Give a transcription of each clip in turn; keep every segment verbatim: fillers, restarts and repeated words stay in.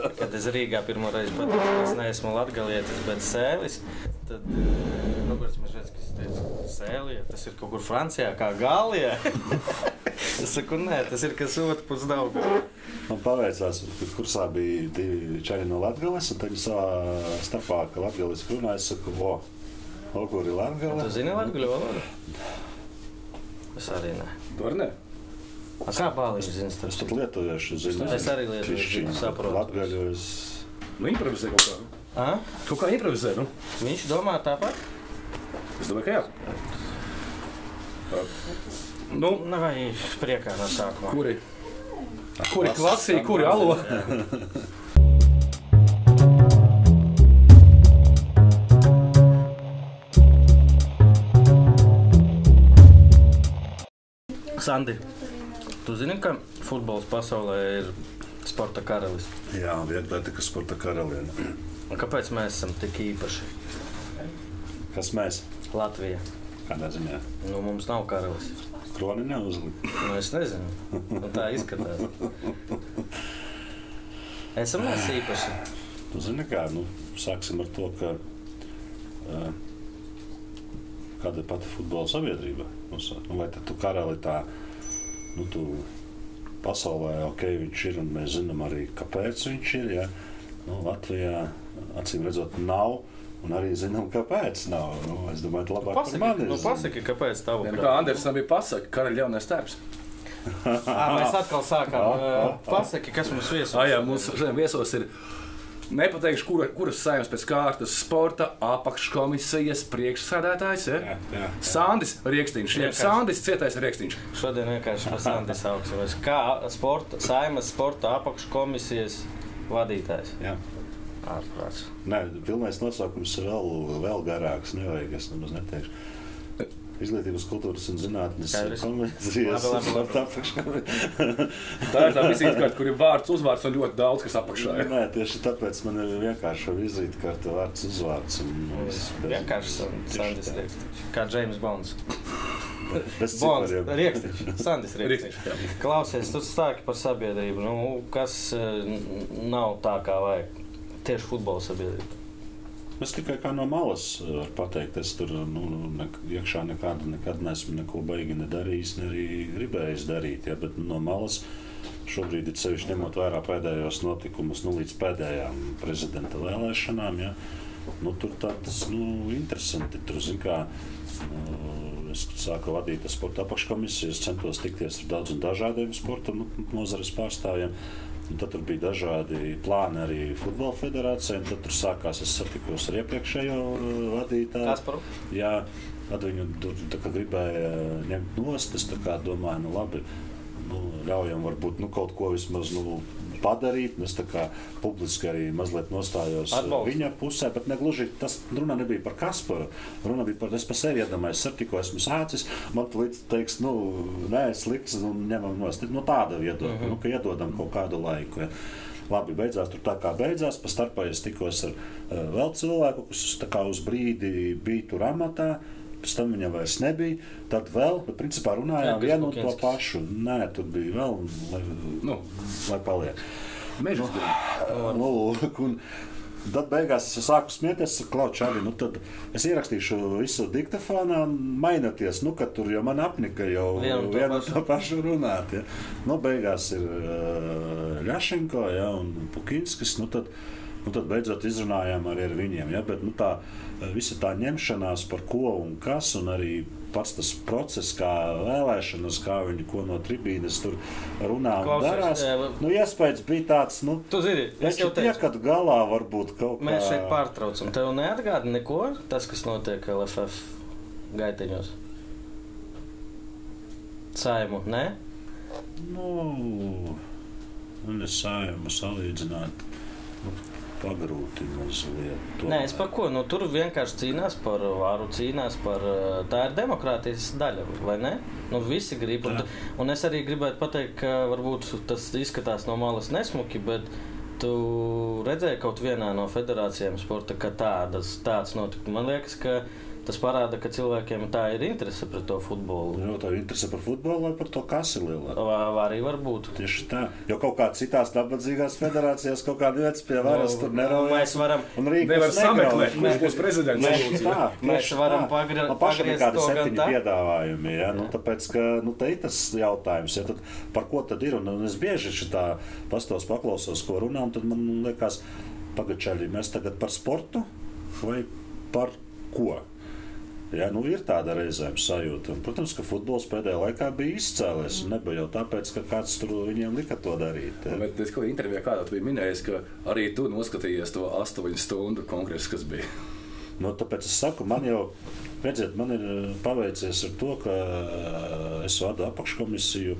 kad es Rīgā pirmo reizi pateicu, ka es neesmu latgalietis, bet sēlis, tad Roberts Mežeckis teica, sēlija, tas ir kaut kur Francijā, kā Gālijā. Es saku, nē, tas ir kas otru pus Daugavā. Man paveicās, ka kursā bija divi čaļi no Latgales, un tad savā starpā, ka latgales runā, es saku, o, o, kur ir Latgale? Tu zini latgaļu valodu? Es arī ne. Tu arī ne? A kā Bāliņš zini? Es pat lietuviešu zinu. Es arī lietuviešu zinu, saprotu. Latgaļu es... Nu, improvizē kaut kā. A? Kaut kā improvizē, nu? Viņš domā tāpat? Es domāju, ka jā. Nu, Vai priekā no sākumā? kuri? Kuri klasī, kuri alo? Sandi, tu zini, ka futbols pasaulē ir sporta karalis? Jā, vieglietika sporta karaliene. Un kāpēc mēs esam tik īpaši? Kas mēs? Latvija. Kādā ziņā? Nu, mums nav karalis. Kroni neuzlika. Nu, es nezinu. Nu, tā izskatās. Esam mēs īpaši. Tu zini kā, nu, sāksim ar to, ka uh, kāda ir pati futbola sabiedrība. Nu, vai tad tu karali tā, nu, tu pasaulē, ok, viņš ir, un mēs zinām arī, kāpēc viņš ir, ja? Nu, Latvijā, acīm redzot, nav, un arī zinām, kāpēc nav. Nu, es domāju, ka labāk Pasaki, par mani. nu, pasaki, kāpēc tavu Ja, nu, kā Andersam bija pasaka, karaļa jaunais tērps. Ā, mēs atkal sākām. Pasaki, kas mums viesos? Ah, jā, mums šodien viesos ir, nepateikšu, kura, kuras saimnes pēc kārtas sporta apakškomisijas priekšsēdētājs, ja? Jā, jā. Sandis Riekstīņš. Ja, Sandis cietais Riekstīņš. Šodien vienkārši par Sandi sauksimies. Kā sporta, Saimas sporta apakškomisijas vadītājs. Jā. Ārprāts. Nē, pilnais nosaukums ir vēl, vēl garāks, nevajag, es nemaz neteikšu. Izglītības, kultūras un zinātnes Skaidrs. komisijas Labi, labi, labi. sporta apakškomisijas. Tā ir tā vizītkārta, kur ir vārds, uzvārds un ļoti daudz, kas apakšā ir. Nē, tieši tāpēc man ir vienkārši vizītkārta vārds uzvārds. un es bez- Vienkārši Sandis Tieši tā. Riekstīņš. Kā James Bonds. Bez Bonds, cipariem. Riekstīņš. Sandis Riekstīņš. Riekstīņš, jā. Klausies, tu stāki par sabiedrību. Nu, kas eh, nav tā, kā vajag? Tieši futbola sabiedrība. Es tikai kā no malas varu pateikt, es tur nu, ne, iekšā nekad, nekad neesmu neko baigi nedarījis, ne arī gribējis darīt. Ja, bet no malas šobrīd ir sevišķi ņemot vērā pēdējos notikumus, nu, līdz pēdējām prezidenta vēlēšanām. Ja, nu, tur tāds nu, interesanti. Tur, zin, kā, nu, es sāku vadīt sporta apakškomisiju, es centos tikties ar daudziem dažādiem sporta nu, nozares pārstāvjiem. Un tad tur bija dažādi plāni arī futbola federācijai. Tad tur sākās, es satikos ar iepriekšējo vadītāju. Kasparu? Jā, tad viņu tur tā kā gribēja ņemt nost. Es tā kā domāju, nu labi, nu, ļaujam varbūt nu, kaut ko vismaz nu, padarīt. Es tā kā publiski arī mazliet nostājos Atbalstu. viņa pusē, bet ne gluži tas runa nebija par Kasparu. Runa bija par, es pa sevi iedomājos, es tikko esmu sācis, man līdz teiks, nu, nē, slikts, un ņemam nost. No tāda viedokļa, uh -huh. nu, ka iedodam kaut kādu laiku. Ja. Labi, beidzās tur tā kā beidzās, pa starpā es tikos ar uh, vēl cilvēku, kas tā kā uz brīdi bija tur amatā, pēc tam viņa vairs nebija, tad vēl, bet principā runājām Jā, vienu un to Bukinskis. pašu. Nē, tur bija vēl, lai, Nu. lai paliek. Mežas bija. Nu, lūk, un tad beigās es sāku smieties, saku, Klau, Čāvi, nu tad es ierakstīšu visu diktafonā un mainoties, nu, ka tur jau man apnika jau Vienu un to vienu pašu. to pašu runāt. Ja. Nu, beigās ir uh, Ļašenko, ja, un Pukinskis, nu tad, nu tad beidzot izrunājām arī ar viņiem. Ja, bet nu, tā, visa tā ņemšanās par ko un kas, un arī pats tas process, kā vēlēšanas, kā viņi ko no tribīnes tur runā un Klausies, darās. jā, Nu, iespējas bija tāds, nu, Tu zini, es jau Viņš teicu. tiekat galā varbūt kaut kā. Mēs šeit pārtraucam. Tev neatgāda neko, tas, kas notiek L F F gaiteņos? Saimu, ne? Nu, un es sājumu salīdzināt, nu, pagrūti mazliet. Nē, es par ko? Nu, tur vienkārši cīnās par varu, cīnās par... Tā ir demokrātijas daļa, vai ne? Nu, visi grib. Un, un es arī gribētu pateikt, ka varbūt tas izskatās no malas nesmuki, bet tu redzēji kaut vienā no federācijām sporta, ka tādas, tāds notika. Man liekas, ka tas parāda, ka cilvēkiem tā ir interese par to futbolu. Jo tā ir interese par futbolu vai par to kasi lielā? Arī var būt. Tieši tā. Jo kaut kā citās nabadzīgās federācijās kaut kāda vietas pie varas tur neraujas. Mēs varam, nevar sameklēt, kurš būs prezidents. Mēs, tā, mēs varam pagri, no pagriezt to gan tā. Piedāvājumi, ja? Nu, tāpēc, ka nu, te ir tas jautājums, ja? Tad, par ko tad ir? Un es bieži šitā pastos paklausos, ko runā, un tad man liekas, pagačaļi, mēs tagad par sportu vai par ko? Ja, nu, ir tāda reizēm sajūta. Protams, ka futbols pēdējā laikā bija izcēlies. Nebija jau tāpēc, ka kāds tur viņiem lika to darīt. Ja. Bet es kaut kādā intervijā kādā tu biji minējis, ka arī tu noskatījies to astoņu stundu kongresu, kas bija. Nu, tāpēc es saku, man jau, redziet, man ir paveicies ar to, ka es vadu apakškomisiju,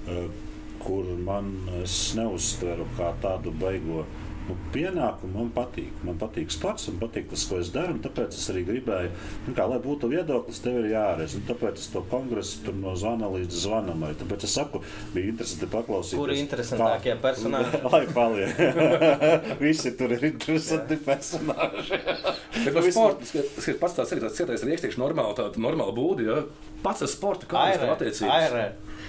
kur man es neuztveru kā tādu baigo nu, pienākumu. Man patīk. Man patīk sports, man patīk tas, ko es daru, un tāpēc es arī gribēju, nu, kā, lai būtu viedoklis, tev ir jāreiz. Un tāpēc es to kongresu tur no zvana līdz zvanam. Tāpēc es saku, bija interesanti paklausīties. Kuri interesantākie personāži? Lai paliek. Visi tur ir interesanti personāži. Bet par sportu, es pats tāds arī tāds cietais riekstiekš normāli, tāda normāla būdi, ja? Pats ar sportu, kā es tev attiecības? Airē.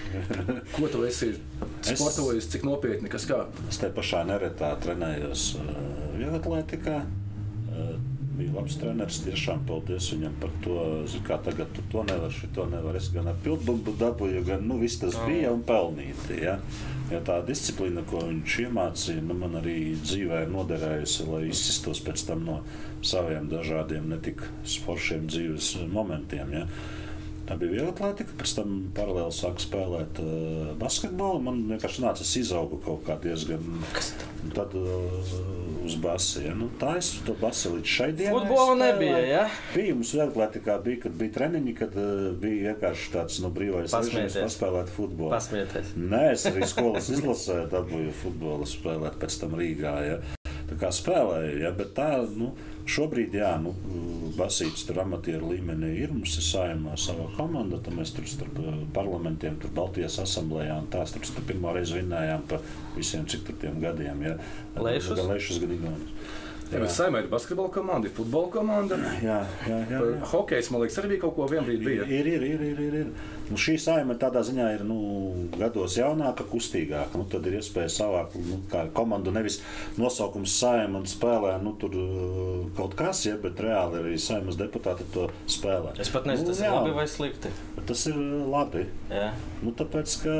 Ko tu esi sportojis, cik nopietni, kas kā? Es te pašā neretā trenējos uh, vieglatlētikā. Uh, bija labs treneris, tiešām paldies viņam par to. Zin, kā tagad tu to nevar, šito nevar. Es gan ar pildbumbu dabūju, gan nu, viss tas bija un pelnīti. Ja? Ja tā disciplīna, ko viņš iemācīja, nu, man arī dzīvē ir noderējusi, lai izsistos pēc tam no saviem dažādiem netik foršiem dzīves momentiem. Ja? Tā bija vieglatlētika, pēc tam paralēli sāku spēlēt uh, basketbolu. Man vienkārši nāca, es izaugu kaut kā diezgan tad uh, uz basi. Ja? Nu, tā es to basi līdz šai dienai. Futbolu nebija, ja? Bija, mums vieglatlētikā bija, kad bija treniņi, kad uh, bija vienkārši tāds, nu, brīvais režīms paspēlēt futbolu. Pasmieties. Nē, es arī skolas izlasē dabūju futbolu spēlēt pēc tam Rīgā, ja? Tā kā spēlēju, ja? Bet tā, nu, šobrīd, jā, nu, basīts tur amatieru līmenī ir, mums ir Saeimā sava komanda, tad mēs tur starp parlamentiem, tur Baltijas asamblējā un tās tur starp pirmo reizi vinnējām pa visiem cik tur tiem gadiem, ja. Lešus? Gan Lešus, gan Igaunus. Jā, bet Saeimā ir basketbola komanda, ir futbola komanda. Jā, jā, jā. jā. Hokejs, man liekas, arī bija kaut ko vienbrīd bija. Ir, ir, ir, ir, ir. ir. Nu, šī Saeima tādā ziņā ir, nu, gados jaunāka, kustīgāka. Nu, tad ir iespēja savākt, nu, kā komandu nevis nosaukums Saeima un spēlē, nu, tur kaut kas, ja, bet reāli arī Saeimas deputāti to spēlē. Es pat nezinu, nu, tas ir labi vai slikti. Tas ir labi. Jā. Nu, tāpēc, ka,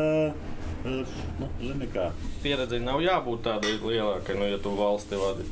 nu, zini kā. Pieredze nav jābūt tādai lielākai, nu, ja tu valsti vadi.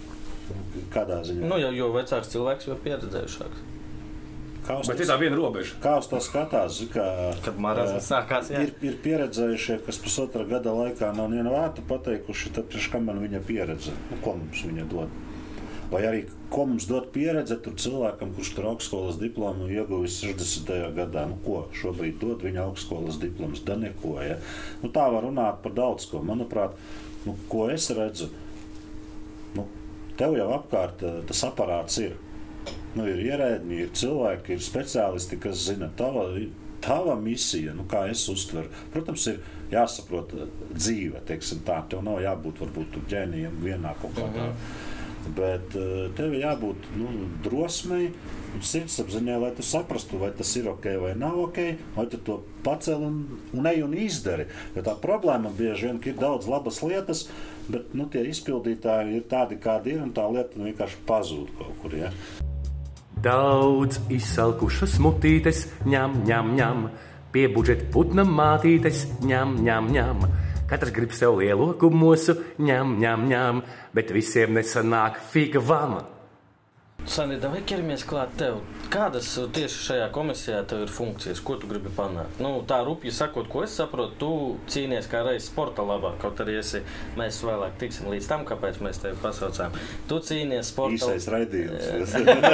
Kādā ziņā? Nu, jo, jo vecāks cilvēks, jo pieredzējušāks. Bet ir tā viena robeža. Kā uz to skatās? Kā, Kad marazmas sākās, jā. Ir, ir pieredzējušie, kas pusotra gada laikā nav vienu vārtu pateikuši, tad priekš kā man viņa pieredze? Nu, ko mums viņa dod? Vai arī, ko mums dod pieredze tur cilvēkam, kurš tur augstskolas diplomu ieguvis sešdesmitajā gadā? Nu, ko šobrīd dod viņa augstskolas diploms? Da neko, ja? Nu, tā var runāt par daudz ko. Manuprāt, nu, ko es redzu, nu, tev jau apkārt tas aparāts ir. Nu, ir ierēdņi, ir cilvēki, ir speciālisti, kas zina, tava, tava misija, nu, kā es uztveru. Protams, ir jāsaprot dzīve, teiksim tā. Tev nav jābūt varbūt ģēnijam vienā kaut kādā. Mm-hmm. Bet tev ir jābūt, nu, drosmei un sirdsapziņai, lai tu saprastu, vai tas ir ok vai nav ok, vai tu to pacel un, un ej un izdari. Jo tā problēma bieži vien, ka ir daudz labas lietas, bet, nu, tie izpildītāji ir tādi, kādi ir, un tā lieta vienkārši pazūd kaut kur, ja? Daudz izsalkušas mutītes, ņem, ņem, ņem, pie budžeta putna mātītes, ņem, ņem, ņem. Katrs grib sev lielo kumosu, ņem, ņem, ņem, bet visiem nesanāk figa vama. Sandi, vai ķeramies klāt tev? Kādas tieši šajā komisijā tev ir funkcijas? Ko tu gribi panākt? Nu, tā rupji sakot, ko es saprotu, tu cīnies kā reiz sporta labā, kaut arī esi, mēs vēlāk tiksim līdz tam, kāpēc mēs tevi pasaucām. Tu cīnies sporta... Īsais raidījums.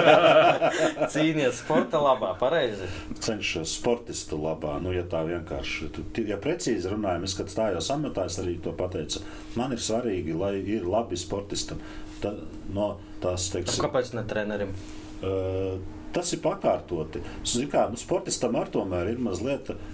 Cīnies sporta labā, pareizi? Cenšos sportistu labā, nu, ja tā vienkārši, ja precīzi runājam, es, kad stājos amatā, es arī to pateicu, man ir svarīgi, lai ir labi sportistam. Tā, no tās, teiksim, kāpēc ne trenerim? Uh, tas ir pakārtoti. Kā, nu, sportistam ar tomēr ir mazliet uh,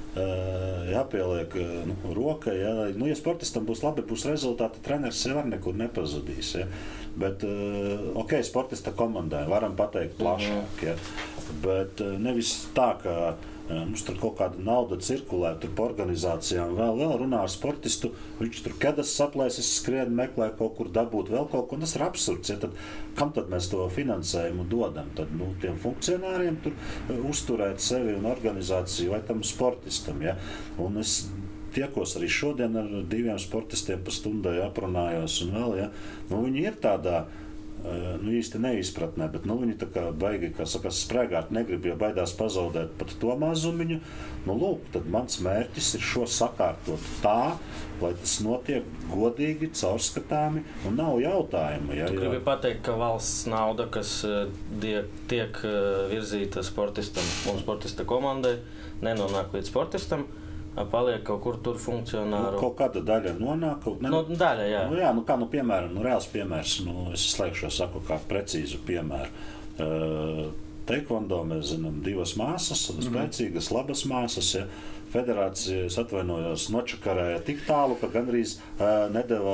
jāpieliek uh, nu, roka. Ja, nu, ja sportistam būs labi, būs rezultāti, treneris jau var nekur nepazudīs. Ja. Bet, uh, ok, sportista komandai varam pateikt plašāk. Ja. Bet uh, nevis tā, ka mums tur kaut kāda nauda cirkulē, tur pa organizācijām vēl, vēl runā ar sportistu, viņš tur kedas saplēsis, skrien, meklē kaut kur dabūt vēl kaut ko, un tas ir absurds. Ja, tad, kam tad mēs to finansējumu dodam? Tad, nu, tiem funkcionāriem tur uzturēt sevi un organizāciju vai tam sportistam. Ja? Un es tiekos arī šodien ar diviem sportistiem pa stundai aprunājos un vēl, ja? Nu, viņi ir tādā nu, īsti neizpratnē, bet nu, viņi tā kā baigi, kā saka, sprēgāt negrib, jo baidās pazaudēt pat to mazumiņu. Nu, lūk, tad mans mērķis ir šo sakārtot tā, lai tas notiek godīgi, caurskatāmi un nav jautājumu. Ja, tu gribi jo... pateikt, ka valsts nauda, kas die, tiek virzīta sportistam un sportista komandai, nenonāk līdz sportistam, paliek kaut kur tur funkcionāru. Nu, kaut kāda daļa nonāk. Kaut, ne, nu, daļa, jā. Nu, jā, nu kā, nu, piemēram, nu, reāls piemērs, nu, es slēgšu, saku kā precīzu piemēru. Uh, Taekwondo mēs zinām divas māsas, spēcīgas, labas māsas, ja. Federācija, es atvainojos, nočakarēja tik tālu, ka gandrīz uh, nedeva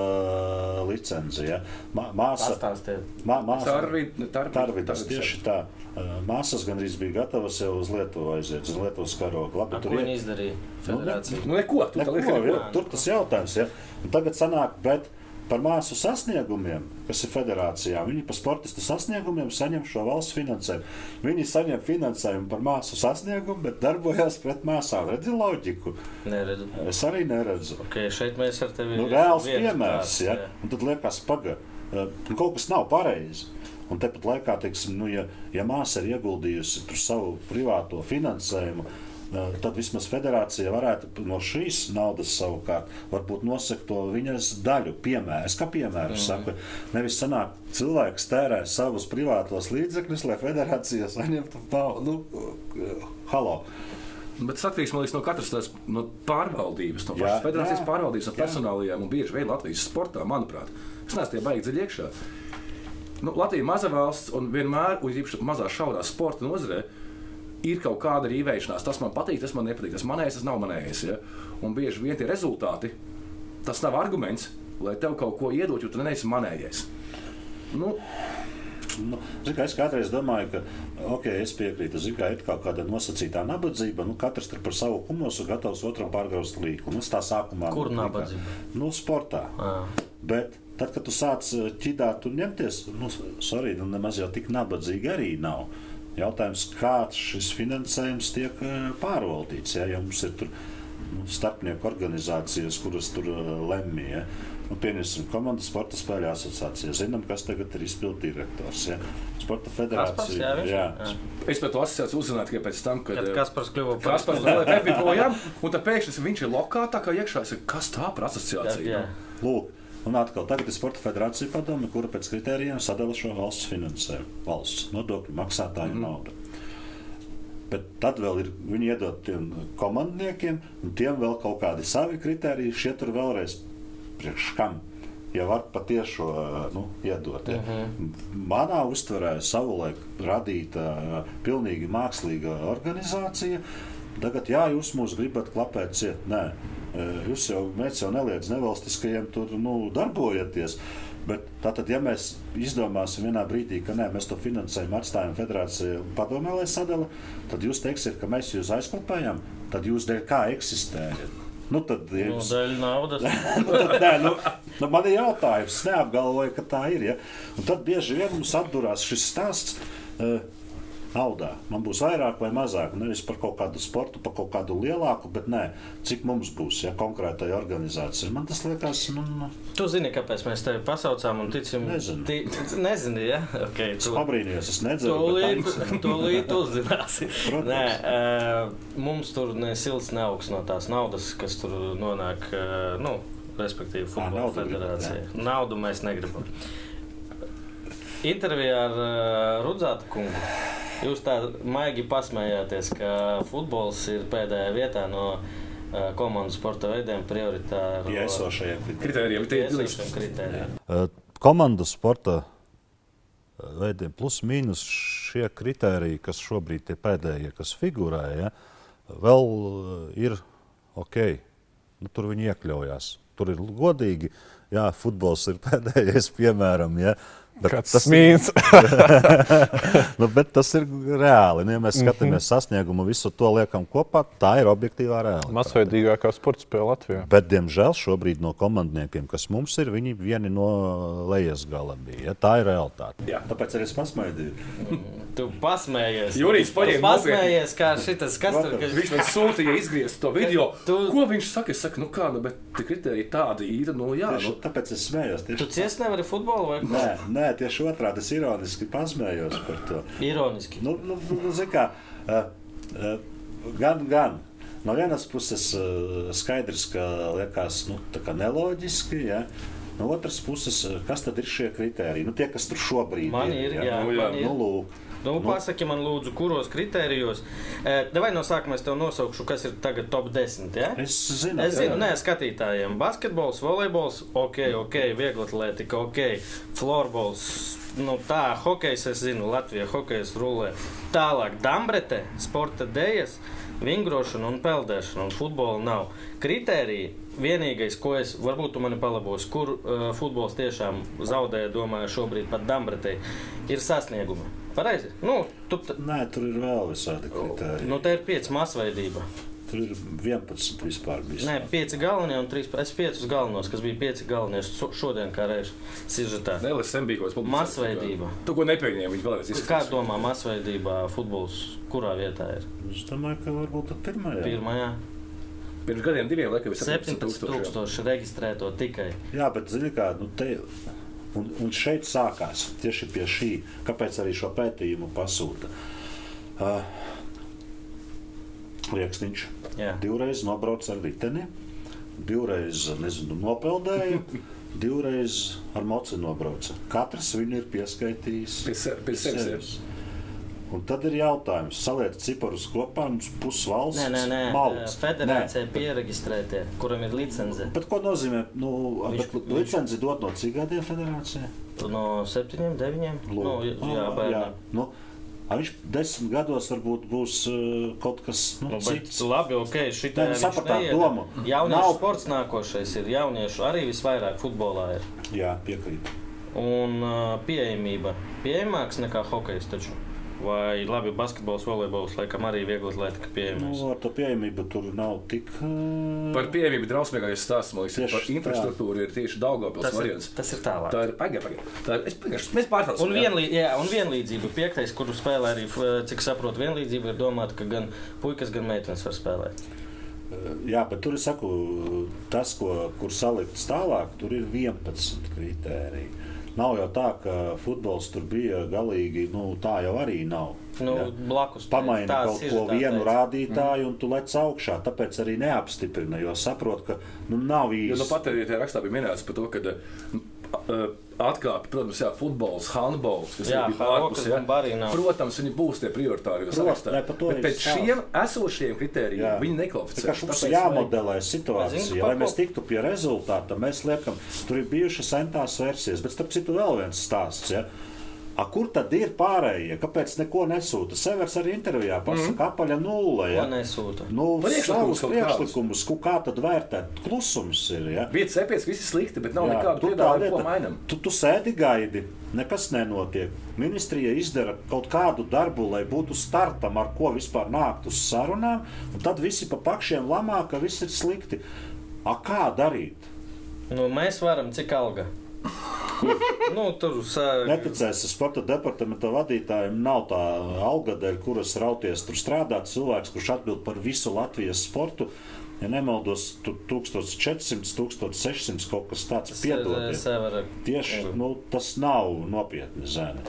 licenci, ja. Mā, māsa, mā, māsa, Tarvid, tarvid, Tarvidas, tarvid, tieši tā. Māsas gandrīz bija gatavas jau uz Lietuvu aiziet, uz Lietuvas karogu. Labi, A, ko viņi izdarīja federācija? Nu, neko, tu neko, neko, ja, tur tas jautājums, ja. Un tagad sanāk, bet par māsu sasniegumiem, kas ir federācijā, viņi par sportistu sasniegumiem saņem šo valsts finansējumu. Viņi saņem finansējumu par māsu sasniegumu, bet darbojās pret māsām. Redzi loģiku? Neredzu. Es arī neredzu. Ok, šeit mēs ar tevi... Nu, reāls piemērs, ja. Un tad liekas, paga, kaut kas nav pareizi. Un tepat laikā, teiksim, nu, ja, ja māsa ir ieguldījusi tur savu privāto finansējumu, tad vismaz federācija varētu no šīs naudas savukārt varbūt nosekt to viņas daļu. Piemērs, kā piemērs, mm-hmm. saku, nevis sanāk, cilvēks tērē savus privātos līdzekļus, lai federācija saņemtu naudu. Nu, halo. Bet tas atkarīgs no katras tās no pārvaldības, no pašas federācijas jā, pārvaldības, no personālajiem un bieži vien Latvijas sportā, manuprāt. Es neesmu tie baigi dziļi iekšā. Nu, Latvija ir maza valsts, un vienmēr, un īpaši mazā šaurā sporta nozarē, ir kaut kāda rīvēšanās. Tas man patīk, tas man nepatīk, tas manējais, tas nav manējais. Ja? Un bieži vien tie rezultāti, tas nav arguments, lai tev kaut ko iedot, jo tu neesi manējais. Nu, Nu, zin, es kādreiz domāju, ka okay, es piekrītu, zin, ka ir kaut kāda nosacītā nabadzība. Nu, katrs tur par savu kumosu gatavs otram pārgraust līku. Nu, tā sākumā, Kur nabadzība? Nu, sportā. À. Bet tad, kad tu sāc ķidāt un ņemties, nu, sorry, nu, nemaz jau tik nabadzīgi arī nav. Jautājums, kāds šis finansējums tiek pārvaldīts, ja, ja mums ir tur nu, starpnieku organizācijas, kuras tur lemj. Ja. Nu, pieņemsim komandas sporta spēļu asociācija. Zinām, kas tagad ir izpildu direktors. Ja? Sporta federācija. Kaspars, jā, viņš? Jā. Jā. Es par to asociāciju uzzināju tikai pēc tam, kad... Kad Kaspars kļuva par... Kaspars vēl bija projām, un tad pēkšņi viņš ir lokā, tā kā iekšā. Es saku, kas tā par asociāciju? Jā, jā. Lūk, un atkal tagad ir sporta federācija padome, kura pēc kritērijiem sadala šo valsts finansējumu. Valsts nodokļu maksātāju mm. naudu. Bet tad vēl ir, viņi iedod tiem komandniekiem, un tiem vēl kaut kādi savi kritēriji, šie tur vēlreiz priekš kam, ja var patiešo nu, iedot. Ja. Uh-huh. Manā uztverē savulaik radīta pilnīgi mākslīga organizācija. Tagad, jā, jūs mūs gribat klapēt ciet. Nē, jūs jau, mēs jau neliedz nevalstiskajiem tur nu, darbojaties. Bet tātad, ja mēs izdomāsim vienā brīdī, ka nē, mēs to finansējumu atstājam federācijai un padomē, lai sadala, tad jūs teiksiet, ka mēs jūs aizklapējam, tad jūs dēļ kā eksistējat. Nu, tad, ja nu, dēļ naudas. nu, tad, nē, nu, nu, man ir jautājums, es neapgalvoju, ka tā ir. Ja? Un tad bieži vien mums atdurās šis stāsts uh, naudā. Man būs vairāk vai mazāk, nevis par kaut kādu sportu, par kaut kādu lielāku, bet nē, cik mums būs, ja konkrētai organizācijai. Man tas liekas, nu... nu tu zini, kāpēc mēs tevi pasaucām un ticim... Nezinu. Ti, nezini, ja? Okay, tu... Es pabrīnījos, es nedzeru, bet... Tūlīt uzzināsi. Nē, uh, mums tur ne silts, ne augsts no tās naudas, kas tur nonāk, uh, nu, respektīvi futbola federācijai. Naudu mēs negribam. Intervijā ar uh, Rudzātu kungu. Jūs tā maigi pasmējāties, ka futbols ir pēdējā vietā no uh, komandu sporta veidiem prioritāru pieesošajiem kritērijiem. Uh, komandu sporta veidiem, plus mīnus šie kritēriji, kas šobrīd tie pēdējie, kas figurē, ja, vēl ir ok. Nu, tur viņi iekļaujās. Tur ir godīgi. Jā, futbols ir pēdējais, piemēram, ja. Bet Kāds tas smīns. nu, bet tas ir reāli. Nu, ja mēs skatāmies sasniegumu, visu to liekam kopā, tā ir objektīvā realitāte. Masveidīgākā sporta spēle Latvijā. Bet, diemžēl, šobrīd no komandniekiem, kas mums ir, viņi vieni no lejas gala bija. Ja? Tā ir realitāte. Jā. Tāpēc arī es pasmaidīju. Tu pasmējies. Jurijs paņēma Tu pasmējies, kā šitas, kas tur... Ka... Viņš man sūtīja izgriezt to video. Tu... Ko viņš saka? Es saku, nu kā, nu, bet tie kriteriji tādi ir, nu jā. Tieši, Nu... tāpēc es smējos. Tieši... Tu ciest nevari futbolu vai ko? Nē, nē, tieši otrādi es ironiski pasmējos par to. Ironiski. Nu, nu, nu zin kā, uh, uh, gan, gan. No vienas puses uh, skaidrs, ka liekas, nu, tā kā neloģiski, ja? No otras puses, kas tad ir šie kriteriji? Nu, tie, kas tur šobrīd man ir. ir, jā, nu, jā, man ir. Nu, lūk. Nu, pasaki man lūdzu, kuros kritērijos. E, vai no sākuma es tev nosaukšu, kas ir tagad top desmit, ja? Es zinu, es zinu, nē, skatītājiem. Basketbols, volejbols, ok, ok, vieglatlētika, ok, florbols, nu tā, hokejs, es zinu, Latvijā hokejs rulē. Tālāk, dambrete, sporta dejas, vingrošana un peldēšana, un futbola nav. Kritēriji, vienīgais, ko es, varbūt tu mani palabos, kur uh, futbols tiešām zaudēja, domāju, šobrīd pat dambretei, ir sasniegumi. Pareizi? Nu, tu t... Nē, tur ir vēl visādi kritēriji. Nu, te ir pieci masveidība. Tur ir vienpadsmit vispār bijis. Nē, pieci galvenie un trīs, es piecus galvenos, kas bija pieci galvenie šodien kā reiz sižetā. Nelis sembīgos publicēs. Masveidība. Tu ko nepieņēmi, viņi vēlreiz izskatās. Kā domā masveidībā futbols, kurā vietā ir? Es domāju, ka varbūt tad pirmajā. Pirmajā. Pirms gadiem diviem laikam ir septiņpadsmit tūkstoši reģistrēto tikai. Jā, bet zini kā, nu te, un, un šeit sākās tieši pie šī, kāpēc arī šo pētījumu pasūta. Uh, Rieksniņš Jā. divreiz nobrauc ar riteni, divreiz, nezinu, nopeldēja, divreiz ar moci nobrauca. Katrs viņu ir pieskaitījis Pie se- pie sevis. Un tad ir jautājums, saliec ciparus kopā, mums pusvalsts Nē, nē, nē, malas. federācija pieregistrētie, kuram ir licence. Bet ko nozīmē? Nu, Viņš- bet licenci dot no cik gadiem federācija? No septiņiem, deviņiem? Nu, jā, bērniem. Nu, a viņš desmit gados varbūt būs uh, kaut kas nu, Nu, bet cits. labi, ok, šitā Nē, nu, viņš sapratāt neiet. domu. Jauniešu Nav- sports nākošais ir jauniešu, arī visvairāk futbolā ir. Jā, piekrīt. Un uh, pieejamība. Pieejamāks nekā hokejs taču. Vai labi, basketbols, volejbols, laikam arī vieglatlētika Nu, pieejamais. ar to pieejamību tur nav tik... Uh, Par pieejamību drausmīgais stāsts, man liekas, Tieši par infrastruktūru ir tieši Daugavpils Tas ir, variants. tas ir tālāk. Tā ir pagaid, pagaid. Tā ir, es pagaid, mēs pārtraucam. Un, vienlī, jā, un vienlīdzība, piektais, kuru spēlē arī, cik saprotu, vienlīdzība ir domāta, ka gan puikas, gan meitenes var spēlēt. Jā, bet tur es saku, tas, ko, kur salikts tālāk, tur ir vienpadsmit kritēriji. Nav jau tā, ka futbols tur bija galīgi, nu tā jau arī nav. Nu, Ja? blakus Pamaini tā kaut ko sižetā vienu teica. rādītāju un tu lec augšā, tāpēc arī neapstiprina, jo saprot, ka nu, nav Jo īsti. nu pat arī tajā rakstā bija minēts par to, ka uh, atkāpi, protams, jā, futbols, handbols, kas Jā, arī bija blakus, hokejas jā. un barī nav. Protams, viņi būs tie prioritāri. Protams, ne, par to Bet ir pēc stāsts. šiem esošiem kritērijiem Jā. viņi Tā kā nekvalificēs. mums Tāpēc jāmodelē Zinu, situācija, par lai mēs ko- tiktu pie rezultāta. Mēs liekam, tur ir bijušas centās versijas, bet starp citu vēl viens stāsts. Ja? A, kur tad ir pārējie? Kāpēc neko nesūta? Severs arī intervijā pasaka, mm. apaļa nulle. Ja? Ko nesūta? Nu, Priekšlikumus savus kaut priekšlikumus, ku kā tad vērtēt? Klusums ir, ja? Vietas epēc, viss ir slikti, bet nav Jā, nekādu tur tā piedāvājumu, ko lieta. mainam. Tu, tu sēdi gaidi, nekas nenotiek. Ministrija izdara kaut kādu darbu, lai būtu startam, ar ko vispār nākt uz sarunām, un tad visi pa pakšiem lamā, ka viss ir slikti. A kā darīt? Nu, mēs varam, cik alga? nu, tur sa... Neticēs, sporta departamenta vadītājiem nav tā alga, dēļ kuras rauties tur strādāt cilvēks, kurš atbild par visu Latvijas sportu. Ja nemaldos, tur tūkstoš četri simti, tūkstoš seši simti kaut kas tāds piedodiet. Severa. Tieši nu, tas nav nopietni zēni.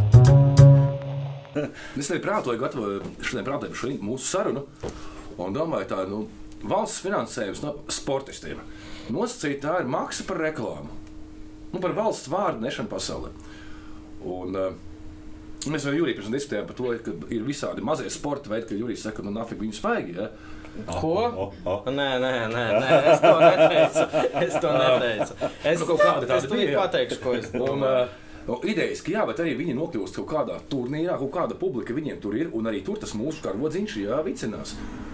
Es arī prātoju, gatavoju šodien prātoju par šo mūsu sarunu un domāju, tā nu, valsts finansējums no sportistiem. Nosacīt tā ir maksa par reklāmu. Nu, par valsts vārdu nešanu pasaulē. Un, uh, mēs jau Juriju pirms diskutējām par to, ka ir visādi mazie sporta veidi, ka Jurijs saka, nu nafik viņus vajag, ja? Ko? Oh, oh. Nē, nē, nē, nē, es to neteicu. Es to neteicu. Es, Nu, kaut kāda tāda es tūlīt bija, jā. pateikšu, ko es Un, domāju. uh, No, idejiski, jā, bet arī viņi nokļūst kaut kādā turnīrā, kaut kāda publika viņiem tur ir, un arī tur tas mūsu karodziņš jāvicinās.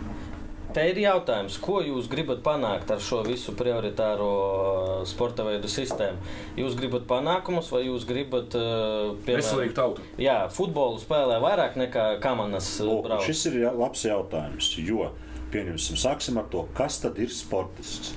Te ir jautājums, ko jūs gribat panākt ar šo visu prioritāro sporta veidu sistēmu? Jūs gribat panākumus vai jūs gribat, piemēram, veselīgu tautu? Jā, futbolu spēlē vairāk nekā kamanas brauc. Šis ir labs jautājums, jo, pieņemsim, sāksim ar to, kas tad ir sportists?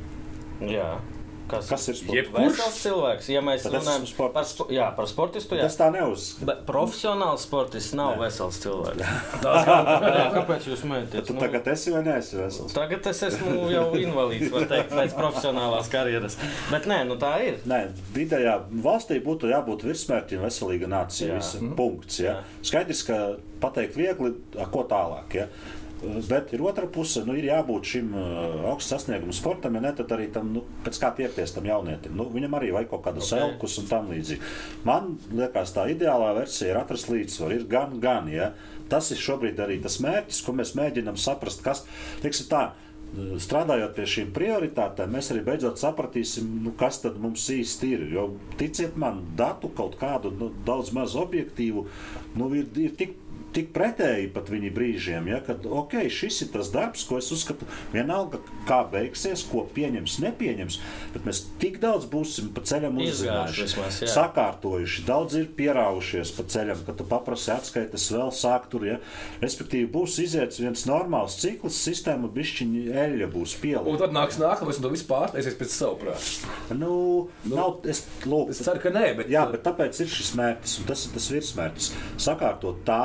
Jā. Kas, kas ir sportists? Vesels cilvēks. Ja mēs Tad runājam par, spo, jā, par sportistu, jā. Tas tā neuzskata. Bet profesionāls sportists nav ne. vesels cilvēks. jā, kāpēc jūs mēties? Tu nu, tagad esi vai neesi vesels? Tagad es esmu jau invalīds, var teikt, pēc profesionālās karjeras. Bet nē, nu tā ir. Nē, vidējā valstī būtu jābūt virsmērķim veselīga nācija. Visa, mm. punkts. Ja? Skaidrs, ka pateikt viegli, ko tālāk. Ja? Bet ir otra puse, nu, ir jābūt šim uh, augstu sasniegumu sportam, ja ne, tad arī tam, nu, pēc kā tiekties tam jaunietim. Nu, viņam arī vajag kaut kādu okay. selkus un tam līdzīgi. Man liekas, tā ideālā versija ir atrast līdzsvaru. Ir gan, gan, ja. Tas ir šobrīd arī tas mērķis, ko mēs mēģinam saprast, kas, teiksim tā, strādājot pie šīm prioritātēm, mēs arī beidzot sapratīsim, nu, kas tad mums īsti ir. Jo, ticiet man, datu kaut kādu, nu, daudz maz objektīvu, nu, ir, ir tik tik pretēji pat viņi brīžiem, ja, kad, ok, šis ir tas darbs, ko es uzskatu, vienalga, kā beigsies, ko pieņems, nepieņems, bet mēs tik daudz būsim pa ceļam uzzinājuši, sakārtojuši, daudz ir pieraujušies pa ceļam, kad tu paprasi atskaites vēl sāk tur, ja, respektīvi būs iziets viens normāls cikls, sistēma bišķiņi eļļa būs pielika. Un tad nāks nākamais un to visu pārtaisies pēc savu prātu. Nu, nu, nav, es, lūk, es ceru, ka nē, bet... Jā, bet tāpēc ir šis mērķis, un tas ir tas virsmērķis. Sakārtot tā,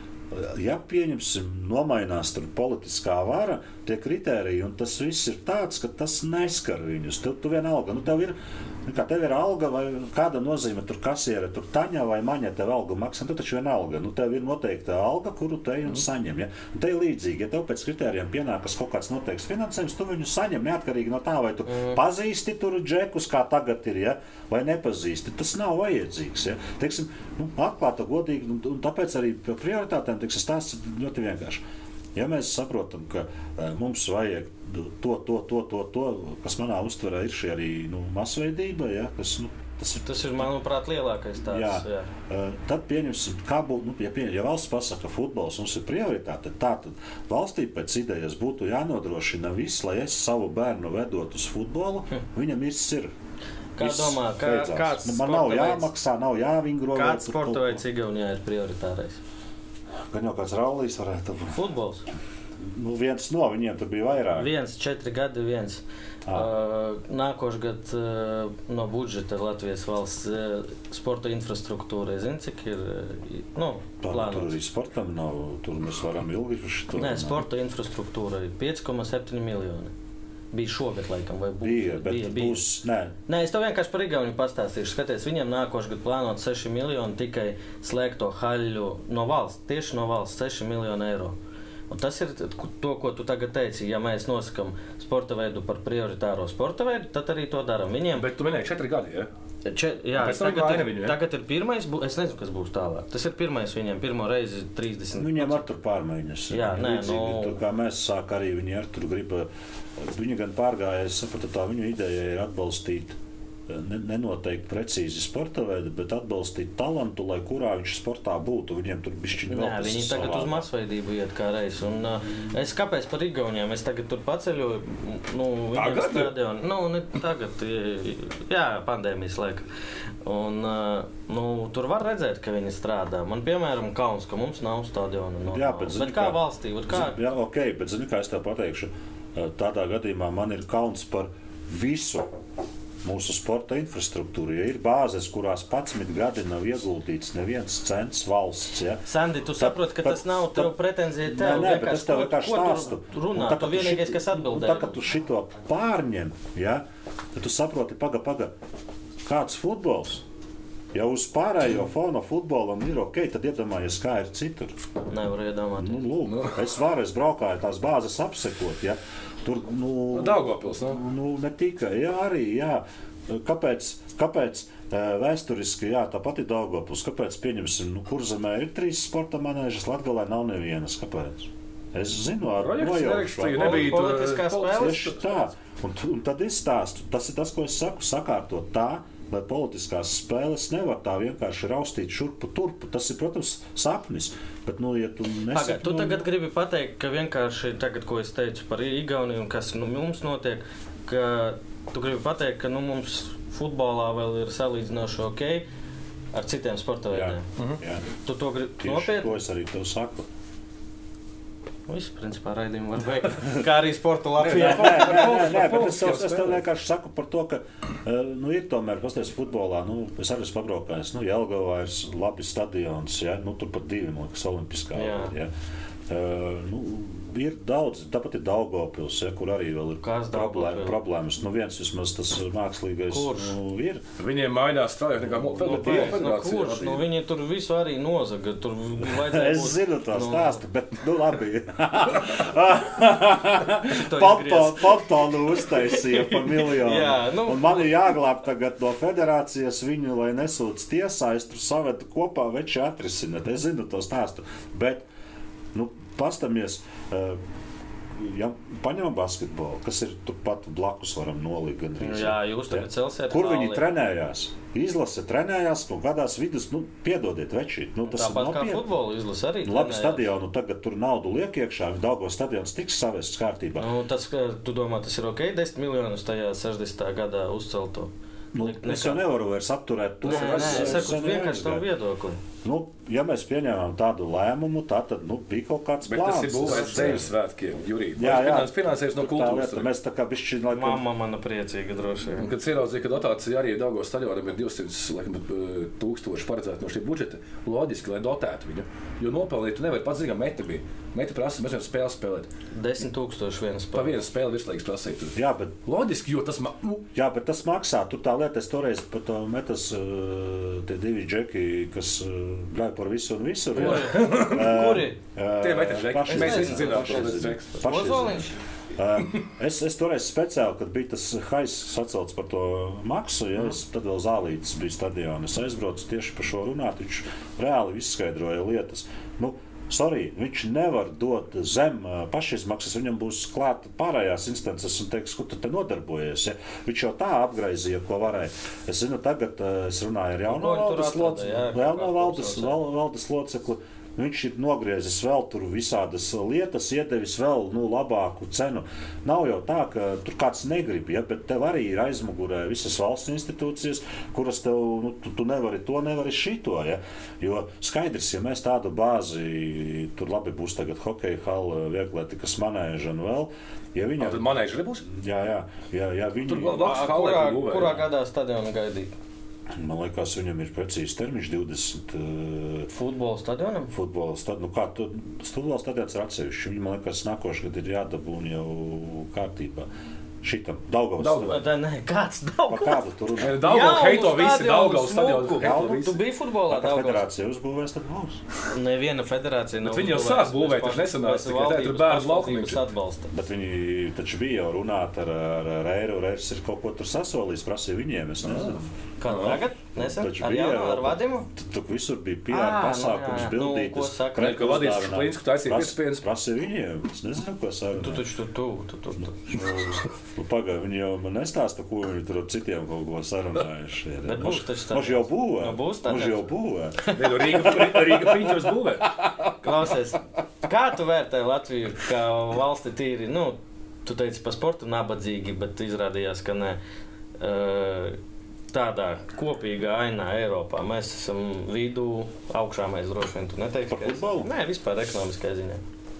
ja pieņemsim, nomainās tur politiskā vara, tie kritēriji, un tas viss ir tāds, ka tas neskar viņus. Tu, tu vienalga, nu tev ir, kā tev ir alga, vai kāda nozīme tur kasiere, tur taņa vai maņa tev algu maksā, tu taču vienalga. Nu tev ir noteikta alga, kuru te un saņem. Ja? Un te ir līdzīgi, ja tev pēc kritērijiem pienākas kaut kāds noteikts finansējums, tu viņu saņem neatkarīgi no tā, vai tu mm. pazīsti tur džekus, kā tagad ir, ja? Vai nepazīsti. Tas nav vajadzīgs. Ja? Teiksim, nu, atklāta, godīgi, un, un tāpēc arī par prioritātēm, teiksim, stāsts ļoti vienkārši. Ja mēs saprotam, ka uh, mums vajag to, to, to, to, to, kas manā uztverē ir šī arī nu, masveidība, ja, kas, nu, tas ir, tas ir, manuprāt, lielākais tāds. Jā, jā. Uh, tad pieņemsim, kā būtu, nu, ja, pieņem, ja valsts pasaka, ka futbols mums ir prioritāte, tā tad valstī pēc idejas būtu jānodrošina viss, lai es savu bērnu vedot uz futbolu, hm. viņam viss ir. Kā viss domā, kā, kāds nu, man nav jāmaksā, nav jāvingro. Kāds sporta veids Igaunijā ir prioritārais? Gan jau kāds raulīs varētu būt. Futbols? Nu, viens no viņiem tur bija vairāk. Viens, četri gadi, viens. Uh, Nākošais gads uh, no budžeta Latvijas valsts uh, sporta infrastruktūrai, zini, cik ir nu, plānots? Tur arī sportam nav, tur mēs varam ilgi uz to. Nē, sporta infrastruktūrai pieci komats septiņi miljoni. Bija šogad, laikam, vai būs? Bija, bet bija, bija. Būs, nē. Nē, es tev vienkārši par Igauniju pastāstīšu. Skaties, viņiem nākošais gads plānot seši miljoni tikai slēgto haļu no valsts, tieši no valsts seši miljoni eiro. Un tas ir to, ko tu tagad teici. Ja mēs nosakam sporta veidu par prioritāro sporta veidu, tad arī to daram viņiem. Bet tu minēji četri gadi, ja? Če, jā, tagad ir, viņu, ja? tagad ir pirmais, es nezinu, kas būs tālāk. Tas ir pirmais viņiem, pirmo reizi trīsdesmit. Viņiem ar tur pārmaiņas. Jā, nē, līdzīgi, no... tur, kā mēs sāk arī viņi ar tur grib, viņi gan pārgāja, es sapratu, tā viņu ideja ir atbalstīt, ne, nenoteikti precīzi sporta veidu, bet atbalstīt talantu, lai kurā viņš sportā būtu. Viņiem tur bišķiņi vēl tas viņi tagad savā. Uz masveidību iet kā reiz. Un uh, es kāpēc par Igauniem? Es tagad tur paceļoju, nu, viņiem stadionu. Nu, ne tagad, jā, pandēmijas laika. Un, uh, nu, tur var redzēt, ka viņi strādā. Man, piemēram, kauns, ka mums nav stadionu. No, jā, bet, bet kā, kā valstī? Kā... Jā, ok, bet zini, kā es tev pateikšu, tādā gadījumā man ir kauns par visu mūsu sporta infrastruktūru. Ja ir bāzes, kurās padsmit gadi nav ieguldīts neviens cents valsts. Ja? Sandi, tu saproti, ka tas nav tev pretenzija tev. Nē, nē, bet es tev vienkārši stāstu. Runā, tu vienīgais, kas atbildē. Tā, ka tu šito pārņem, ja? Tad tu saproti, paga, paga, kāds futbols? Ja uz pārējo fona futbolam ir ok, tad iedomājies, kā ir citur. Nevar iedomāties. Nu, lūk, nu. Es varu, es braukāju tās bāzes apsekot, ja. Tur, nu, Daugavpils, ne? Nu, ne tikai, jā, arī, jā. Kāpēc, kāpēc vēsturiski, jā, tāpat ir Daugavpils, kāpēc, pieņemsim, nu, Kurzemē ir trīs sporta manēžas, Latgalē nav nevienas, kāpēc? Es zinu, ar nojaušu. Nebija politiskā spēles. Tieši tā. Un, un tad es stāstu, tas ir tas, ko es saku, sakārtot tā, lai politiskās spēles nevar tā vienkārši raustīt šurpu turpu. Tas ir, protams, sapnis, bet, nu, ja tu nesapņo... Paga, tu tagad gribi pateikt, ka vienkārši tagad, ko es teicu par Igauniju un kas nu, mums notiek, ka tu gribi pateikt, ka nu, mums futbolā vēl ir salīdzinoši ok ar citiem sporta veidiem. Jā, mhm. jā. Tu to gribi Tieši nopietni? to es arī tev saku. Viss, principā, raidījumu var veikt. Kā arī sporta Latvijā. Nē, nē, nē, nē, nē, bet es, es tev vienkārši saku par to, ka nu, ir tomēr, pasties, futbolā, nu, es arī esmu pabraukājis, nu, Jelgavā ir labi stadions, ja, nu, tur pat divi, man liekas, olimpiskā. Ja. Uh, nu, ir daudz, tāpat ir Daugavpils, ja, kur arī vēl ir problēma, problēmas. Nu, viens vismaz tas mākslīgais nu, ir. Viņiem mājās strādāt nekā nu, no, kurš? Nu, viņi tur visu arī nozaga. Tur es būt, zinu to nu, stāstu, bet nu labi. Poptonu uztaisīja par miljonu. Jā, nu, un man ir jāglāb tagad no federācijas viņu, lai nesūdz tiesā, es tur savedu kopā, veči atrisināt. Es zinu to stāstu, bet nu, pastamies, ja paņemam basketbolu, kas ir turpat blakus varam nolikt gandrīz. Jā, jūs tagad celsiet. Kur viņi trenējās? Izlase trenējās kaut kādās vidus, nu, piedodiet veči. Nu, tas tāpat kā futbola izlase arī trenējās. Labi stadionu, tagad tur naudu liek iekšā, Daugavas stadions tiks savests kārtībā. Nu, tas, tu domā, tas ir ok, desmit miljonus tajā sešdesmitajā gadā uzcelto? Nu, es jau nevaru vairs apturēt to. Nē, nē, es saku vienkārši tavu viedokli. Nu, ja mēs pieņēmām tādu lēmumu, tā tad nu, bija kaut kāds bet plāns. Bet tas ir būvēts Dzēļu svētkiem, Jurī. Jā, jā. Finansējums no kultūras. Tā, mēs tā kā bišķi... Laikam... Mamma mana priecīga droši vien. Un, kad ieraudzīja, ka dotācija arī Daugavas stadionam ir divsimt tūkstoši paredzēti no šī budžeta, loģiski, lai dotētu viņu. Jo nopelnīt tu nevari pats zinām meti bija. Meti prasa, mēs varam spēli spēlēt. Desmit tūkstoši viena spēle. Pa vienu spēli virslīgas prasīt. Jā, bet... Loģiski, jo tas... Ma... Nu... Jā, bet tas maksā. Tur tā lieta, es toreiz par to metas tie divi džeki, kas gāja par visu un visur. Kuri? Kuri? Tie meti džeki. Mēs visi zinām šos džekus. Ozoliņš? es, es toreiz speciāli, kad bija tas hais sacelts par to maksu, ja, es, tad vēl Zālītis bija stadionu. Es aizbraucu tieši par šo runāt, viņš reāli izskaidroja lietas. Nu, Sorry, viņš nevar dot zem pašizmaksas, viņam būs klāt pārējās instances un teiks, ko tu te nodarbojies. Ja? Viņš jau tā apgraizīja, ko varēja. Es zinu, tagad es runāju ar jauno valdes locekli, jauno valdes, valdes locekli. Viņš ir nogriezis vēl tur visādas lietas, iedevis vēl nu, labāku cenu. Nav jau tā, ka tur kāds negrib, ja, bet tev arī ir aizmugurē visas valsts institūcijas, kuras tev, nu, tu, tu nevari to, nevari šito. Ja. Jo skaidrs, ja mēs tādu bāzi, tur labi būs tagad hokeja hala, vieglētikas manēža un vēl. Ja viņa... Tad manēža arī būs? Jā, jā. jā, jā viņi... Tur blakus halē, kurā, kurā gadā stadionu gaidīt? Man liekas, viņam ir precīzi termiņš divdesmit. Uh, futbola stadionam? Futbola stadions. Nu, kā tu, futbola stadions ir atsevišķi. Viņam, man liekas, nākošais gadu ir jādabūna jau kārtībā. Šitam, Daugavas stadions. Nē, kāds Daugavas? Kādu tur runā? Daugavas heito visi Daugavas stadions. Tu biji futbolā Daugavas? Federācija uzbūvēs, tad būs. Neviena federācija nav. Bet viņi jau sāk būvēt, taču nesanāca, tikai tā tur bērnu laukumības atbalsta. Bet viņi taču bija jau runāt ar, ar, ar Reiru. Reirs ir kaut ko tur sasolījis, prasīja viņiem, es nezinu. Kā tagad? Nesen? Ar jauno, ar Vadimu? Tur visur bija P R pasākums, bildītas. Nu, ko saka? Ne, ka Vadīs Šplīnsku taisīja piespienas. Prasīja viņiem, es nezinu, ko sarunā. Tu taču tur tu, tu, tu, tu. Nu, pagaid, viņi jau man nestāsta, ko viņi tur ar citiem kaut ko sarunājuši. Bet būs taču tā. Mož jau būvē. Nu, būs tā. Mož jau būvē. Ne, nu Rīga, Rīga piņķos būvē. Klausies, kā tu vērtē Latviju, kā valsti tīri, nu, tu teici pa sportu nabadzīgi, bet izrādījās, ka ne. Uh, tādā kopīgā ainā Eiropā. Mēs esam vidū, augšā mēs droši vien tu neteiksi. Par futbolu? Nē, vispār ekonomiskai ziņā.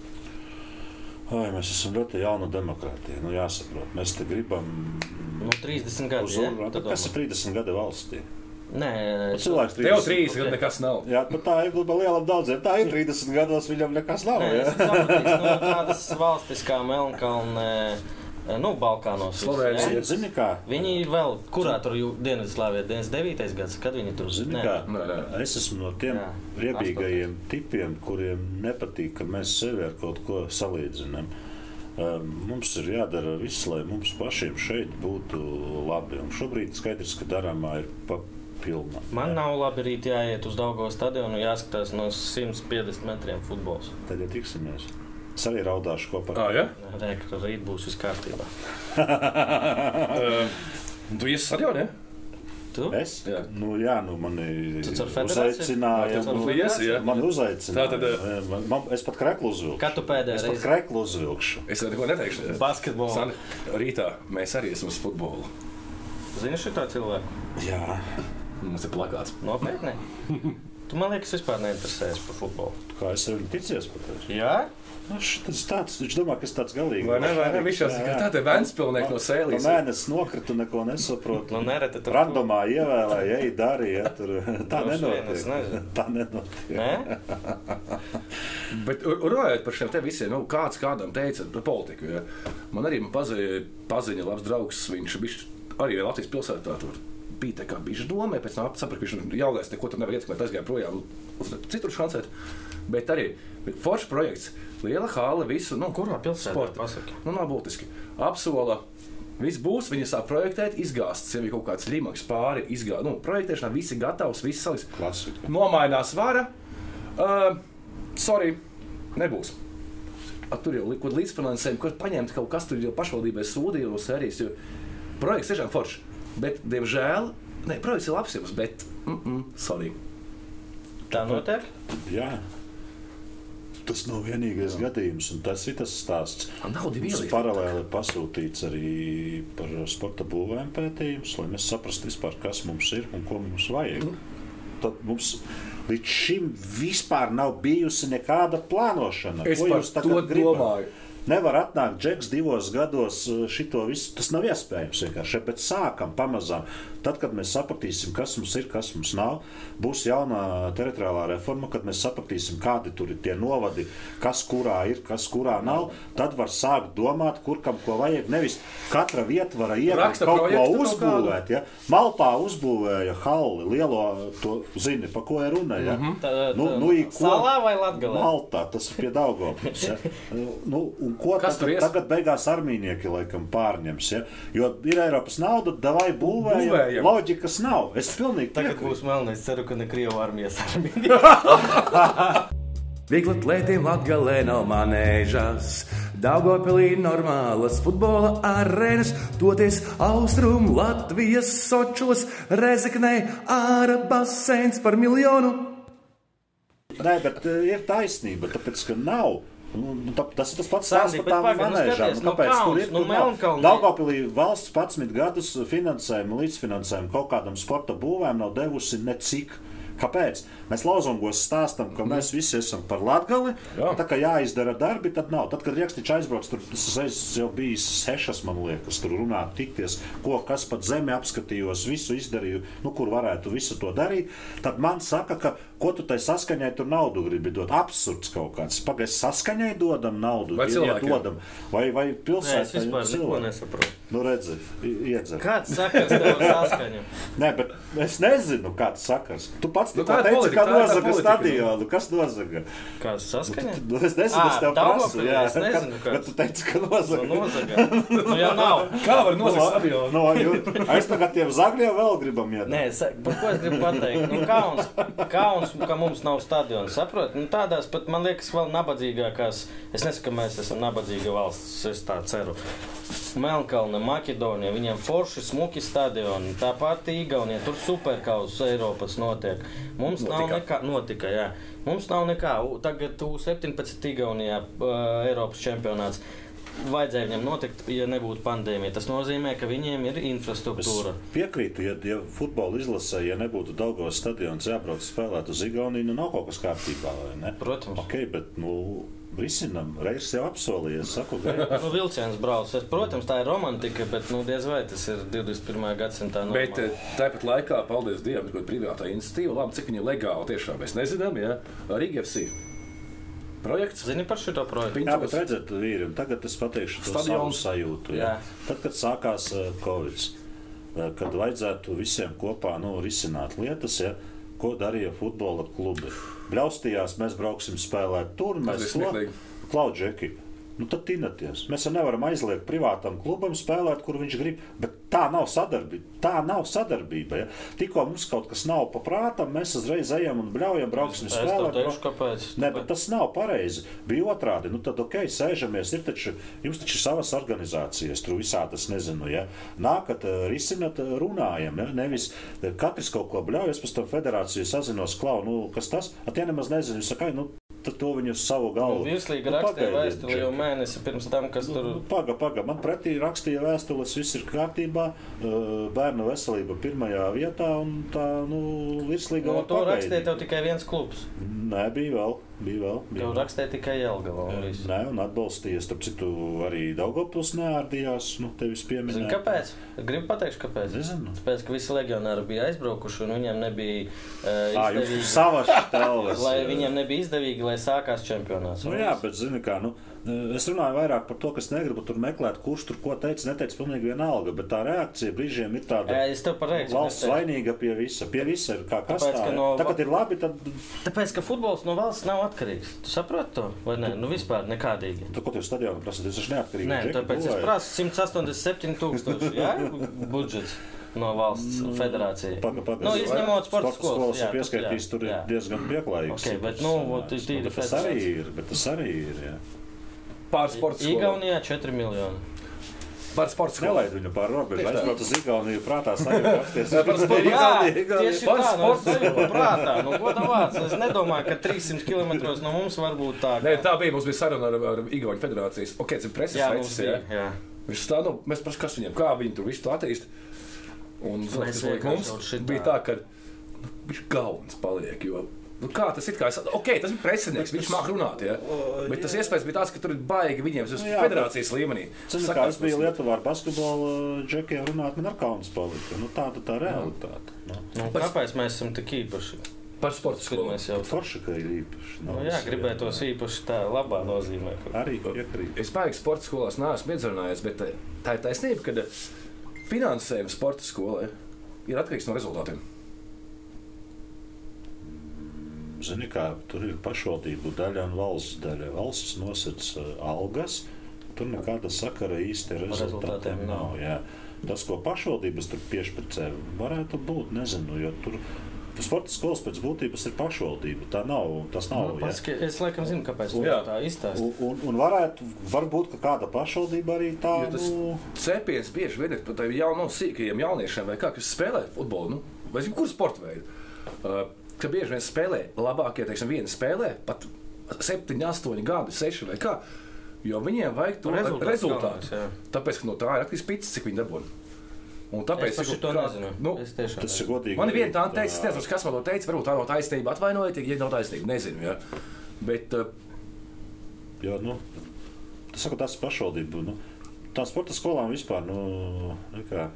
Ai, mēs esam ļoti jauna demokrātija, nu jāsaprot. Mēs te gribam... Nu, trīsdesmit gadi, ja? Tad kas ir trīsdesmit gadi valstī? Nē, cilvēks Tev trīsdesmit gadi nekas nav. Jā, bet tā ir lielam daudziem. Tā ir trīsdesmit gados, viņam nekas nav. Nē, es sapratīs, nu, tādas valstis kā Melnkalne, nu, Balkānos. Slovēnija, zini kā? Viņi vēl, kurā tur Dienvidslāvijā, deviņdesmit devītais gads, kad viņi tur? Zini kā? Es esmu no tiem Jā, riebīgajiem tipiem, kuriem nepatīk, ka mēs sevi ar kaut ko salīdzinām. Mums ir jādara viss, lai mums pašiem šeit būtu labi. Un šobrīd skaidrs, ka darāmā ir pa pilna. Man nav labi rīt jāiet uz Daugavas stadionu, jāskatās no simt piecdesmit metriem futbols. Tad jau tiksimies. Es arī raudāšu kopā. Ah, ja? Nē, ka rīt būs viss kārtībā. uh, tu iesi stadionā, ne? Tu? Es? Jā. Nu, jā, nu mani Tu caur federāciju? uzaicināja. Jā, tu nu, caur liesi, jā. Mani uzaicināja. Tā tad, man, man, es pat kreklu uzvilkšu. Kad tu pēdējā Es pat reizi? kreklu uzvilkšu. Es neko neteikšu. Basketbolu. Sani, rītā mēs arī esam uz futbolu. Zini šito cilvēku? Jā. Mums ir plakāts. Nopietni? Tu man liekas vispār neinteresējies par futbolu. Kā es ar viņu ticies pat? Jā? Nu, tas tāds, viņš domā, ka es tāds galīgi. Vai ne, vai ne? Viņš jau saka, tā te Ventspilnieki no Sēlijas. Pa mēnesi nokritu, neko nesaprotu. Nu, nereti tur- Randomā ievēlēja, ej, darīja. Ja, tur. Tā Droši vien, es nenotiek. nezinu. Tā nenotiek. Nē? Bet runājot par šiem te visiem, nu, kāds kādam teica par politiku. Ja. Man arī man paziņa, paziņa labs draugs, viņš bišķi arī Latvijas pilsētā tur bija tā kā bišķi domē, pēc tam sapratu, ka viņš jaunais neko tur nevar ietekmēt, aizgāja projām uz citur šancēt. Bet arī foršs projekts, liela hāla, visu, nu, Kurā pilsētā, sporta. pasaki? Nu, nav būtiski. Apsola, viss būs, viņi sāk projektēt, izgāsts, ja ir kaut kāds līmaks pāri, izgāst, nu, projektēšanā viss ir gatavs, viss saliks. Klasika. Nomainās vara. Uh, sorry, nebūs. A, tur jau kaut līdzfinansējumu, ko paņemt kaut kas tur jau pašvaldībai sūdīja no sērijas, jo projekts tiešām foršs. Bet, diemžēl, ne, projekts ir labs jums, bet, mm, mm, sorry. Tā notiek? Jā. Tas nav vienīgais Jā. gadījums, un tas ir tas stāsts. Naudu Mums ielikt. paralēli pasūtīts arī par sporta būvēm pētījums, lai mēs saprastu vispār, kas mums ir un ko mums vajag. Tad mums līdz šim vispār nav bijusi nekāda plānošana. Es Ko par jūs tagad to gribat? domāju. Nevar atnākt džeks divos gados šito visu. Tas nav iespējams vienkārši. Bet sākam pamazām. Tad, kad mēs sapratīsim, kas mums ir, kas mums nav, būs jaunā teritoriālā reforma, kad mēs sapratīsim, kādi tur ir tie novadi, kas kurā ir, kas kurā nav. Tad var sākt domāt, kur kam ko vajag. Nevis katra vieta iet Raksta kaut ko projektu kaut uzbūvēt. Ja? Maltā uzbūvēja halli, lielo, to zini, pa ko ir runa. Ja? Mhm. Tā, tā, Nu, nu, i ko- Salā vai Latgalē? Maltā, tas ir pie Daugavpils. Ja? Nu, un ko Kas tur tagad, ies? tagad beigās armīnieki laikam pārņems? Ja? Jo ir Eiropas nauda, davai būvējam, Būvējam. loģikas nav. Es pilnīgi Tagad piekrītu. būs melnais, ceru, ka ne Krievu armijas armija. Vieglatlētiem Latgalē nav manēžas, Daugavpilī normālas futbola arēnas, toties Austrum Latvijas Sočos, Rezeknē āra baseins par miljonu. Nē, bet uh, ir taisnība, tāpēc, ka nav. Nu, nu, tā, tas ir tas pats Sandi, stāsts par bet tām pagaid, nu manēžām. skaties, nu Kāpēc Kauns, tur ir? nu Tur nav. Melnkalnē. Daugavpilī valsts padsmit gadus finansējumu, līdzfinansējumu kaut kādam sporta būvēm nav devusi necik. Kāpēc? Mēs Lozungos stāstam, ka mēs visi esam par Latgali. Jā. Tā kā jāizdara darbi, tad nav. Tad, kad Riekstiņš aizbrauc, tur tas jau bija sešas, man liekas, tur runāt, tikties, ko, kas pat zemi apskatījos, visu izdarīju, nu, kur varētu visu to darīt. Tad man saka, ka, ko tu tai saskaņai tur naudu gribi dot? Absurds kaut kāds. Pagaid, saskaņai dodam naudu, Vai ja- ja cilvēkiem? dodam. Vai, vai Nē, es pilsētai vispār neko cilvēkiem? nesaprotu. Nu, redzi, i- iedzer. Kāds sakars tev saskaņu? Nē, bet es nezinu, kāds sakars. Tu pats Nu, tikko tā ir teici, politika, ka tā ir tā nozaga politika, stadionu. Kas nozaga? Kāds saskaņu? Nu, es nezinu, Ā, es tev prasu. Daugavpilī, Jā, es nezinu, Kad- kāds. bet tu teici, ka No nozaga. nozaga. Nu jau nav. Kā var nozagt stadionu? No, jo, es tagad tiem zagļiem vēl gribam iet. Nē, sa- par ko es gribu pateikt? Nu, kauns, kauns, ka mums nav stadiona. Saprot? Nu, tādās pat, man liekas, vēl nabadzīgākās. Es nesaku, ka mēs esam nabadzīga valsts, es tā ceru. Melnkalne, Maķedonija, viņiem forši smuki stadioni. Tāpat Igaunija, tur superkaus Eiropas notiek. Mums notika. nav nekā, notika, jā. Mums nav nekā. U- Tagad U septiņpadsmit Igaunijā uh, Eiropas čempionāts. Vajadzēja viņam notikt, ja nebūtu pandēmija. Tas nozīmē, ka viņiem ir infrastruktūra. Es piekrītu, ja, ja futbola izlasē, ja nebūtu Daugavas stadions jābrauc spēlēt uz Igauniju, nu nav kaut kas kārtībā, vai ne? Protams. Ok, bet, nu, risinam. Reizes jau apsolījies, saku, gaidu. Nu, vilciens brauc. Es, protams, tā ir romantika, bet nu, diez vai tas ir divdesmit pirmā gadsimtā. Bet normāli. eh, tāpat laikā, paldies Dievam, ka ir privātā iniciatīva. Labi, cik viņa ir legāla tiešām mēs nezinām. Ja? Rīga F C projekts. Zini par šo projektu? Jā, bet redziet, vīri, tagad es pateikšu to savu Stadions. sajūtu. Jā. Jā. Tad, kad sākās uh, Covid, uh, kad vajadzētu visiem kopā nu, risināt lietas, ja, ko darīja futbola klubi. Bļaustījās, mēs brauksim spēlēt tur, Tas mēs ir to smieklīgi. Klaudžeki. Nu, tad tinaties. Mēs jau nevaram aizliegt privātam klubam spēlēt, kur viņš grib, bet tā nav sadarbība. Tā nav sadarbība. Ja? Tikko mums kaut kas nav pa prātam, mēs uzreiz ejam un bļaujam, brauksim Es spēlēt. tev teikšu, kāpēc. Nē, bet tas nav pareizi. Bija otrādi. Nu, tad, ok, sēžamies. Ir taču, jums taču ir savas organizācijas, tur visādas, nezinu, ja. Nākat, risinat, runājam, ja. Nevis katrs kaut ko bļauj, es pēc tam federāciju sazinos, klau, nu, kas tas? At, ja nemaz nezinu, sakai, nu, tad to viņu uz savu galvu. Nu, virslīga nu, rakstīja vēstuli jau mēnesi pirms tam, kas tur... Nu, paga, paga. Man pretī rakstīja vēstules, viss ir kārtībā, bērnu veselība pirmajā vietā un tā, nu, virslīga no, var to pagaidīt. rakstīja tev tikai viens klubs. Nē, bija vēl. Bija vēl. Bija Tev vēl. rakstīja tikai Jelgava un viss. Nē, un atbalstīja, starp citu, arī Daugavpils neārdījās, nu, tevis pieminēt. Zini, kāpēc? Gribu pateikt, kāpēc? Nezinu. Tāpēc, ka visi legionāri bija aizbraukuši un viņiem nebija uh, Ā, jums izdevīgi. savas štelves. Lai viņiem nebija izdevīgi, lai sākās čempionāts. Nu jā, bet zini kā, nu, es runāju vairāk par to, kas negribu tur meklēt, kurš tur ko teica, neteica pilnīgi vienalga, bet tā reakcija brīžiem ir tāda Es tev par reakciju valsts neteicu. vainīga pie visa. Pie visa ir kā kas Tāpēc, tā. ka no- Tā, kad ir labi, tad Tāpēc, ka futbols no valsts nav atkarīgs. Tu saproti to? Vai ne? Nu vispār nekādīgi. tu, ko tev stadionu prasat, es esmu neatkarīgi. Nē, džeki, tāpēc es būvēju. prasu simt astoņdesmit septiņi tūkstoši, jā, budžets no valsts federācija. Paga, paga. Nu, izņemot sporta skolas, jā, ir pieskaitījis, tur ir jā. diezgan pieklājīgs. Ok, bet, nu, vot, ir tīri bet tas arī federācija. ir, bet tas arī ir, jā. Pār sporta skolām. Igaunijā četri miljoni. Par sporta skolām. Nelaid viņu pār robežu, Tieši tā. aizbrauc uz Igauniju, prātā sajūtas. Par sporta- Jā, Igaunija. tieši tā, no sajūta prātā. Nu, godā vārds, es nedomāju, ka trīssimt kilometros no mums var būt tā. Nē, tā bija, mums bija saruna ar, ar Igauņu federācijas. Ok, tas ir preses Jā, mums veids, bija, jā. jā. Viņš stāv, nu, mēs prasām, kas viņiem, kā viņi tur visu to attīst. Un, zināt, Mēs kas notiek vienkārši mums kaut šitā. bija tā, ka nu, viņš gauns paliek, jo, nu, kā tas ir, kā es, ok, tas ir presinieks, viņš māk runāt, ja. Bet tas iespējas bija tāds, ka tur ir baigi viņiem uz Nu jā, federācijas līmenī. Cenu, kā es biju Lietuvā ar basketbolu džekiem runāt, man ar kaunas palika. Nu, tāda tā realitāte. Nu, Nu, kāpēc mēs esam tik īpaši? Par sporta Kad skolām. mēs jau forši, ka ir īpaši. Nu, jā, gribētos īpaši tā labā nozīmē. Arī piekrīt. Es baigi sporta skolās neesmu iedzinājies, bet eh, tā ir taisnība, ka finansējums sporta skolai ir atkarīgs no rezultātiem. Zini, kā tur ir pašvaldību daļa un valsts daļa. Valsts nosacīs uh, algas, tur nekāda sakara īsti ar rezultātiem rezultātiem nav. nav. Jā. Tas, ko pašvaldības tur piešpricē, varētu būt, nezinu, jo tur sporta skolas pēc būtības ir pašvaldība. Tā nav, tas nav. Nu, jā. paski, es laikam zinu, kāpēc tu Jā. tā izstāsti. Un, un, un varētu, varbūt, ka kāda pašvaldība arī tā, Jo tas nu, cepiens bieži vien ir par tādiem jauniem, sīkajiem jauniešiem, vai kā, kas spēlē futbolu, nu, vai jebkuru sporta veidu. Uh, ka bieži vien spēlē labākie, teiksim, viena spēlē, pat septiņi, astoņi gadi, seši vai kā, jo viņiem vajag to Rezultāts rezultātu. galvenais, jā. Tāpēc, ka no tā ir atkarīgs pits, cik viņi dabūna. Un tāpēc Es par šito kā- nezinu. Nu, Es tiešām tas ir nezinu. godīgi. man ir arī viena tāda tā- teica, es nezinu, kas man to teica, varbūt tā nav taisnība, atvainojiet, ja nav taisnība, nezinu, ja. Bet uh, Jo, nu, tas saka, tas ir pašvaldība. Nu, tā sporta skolām vispār, nu, nekā,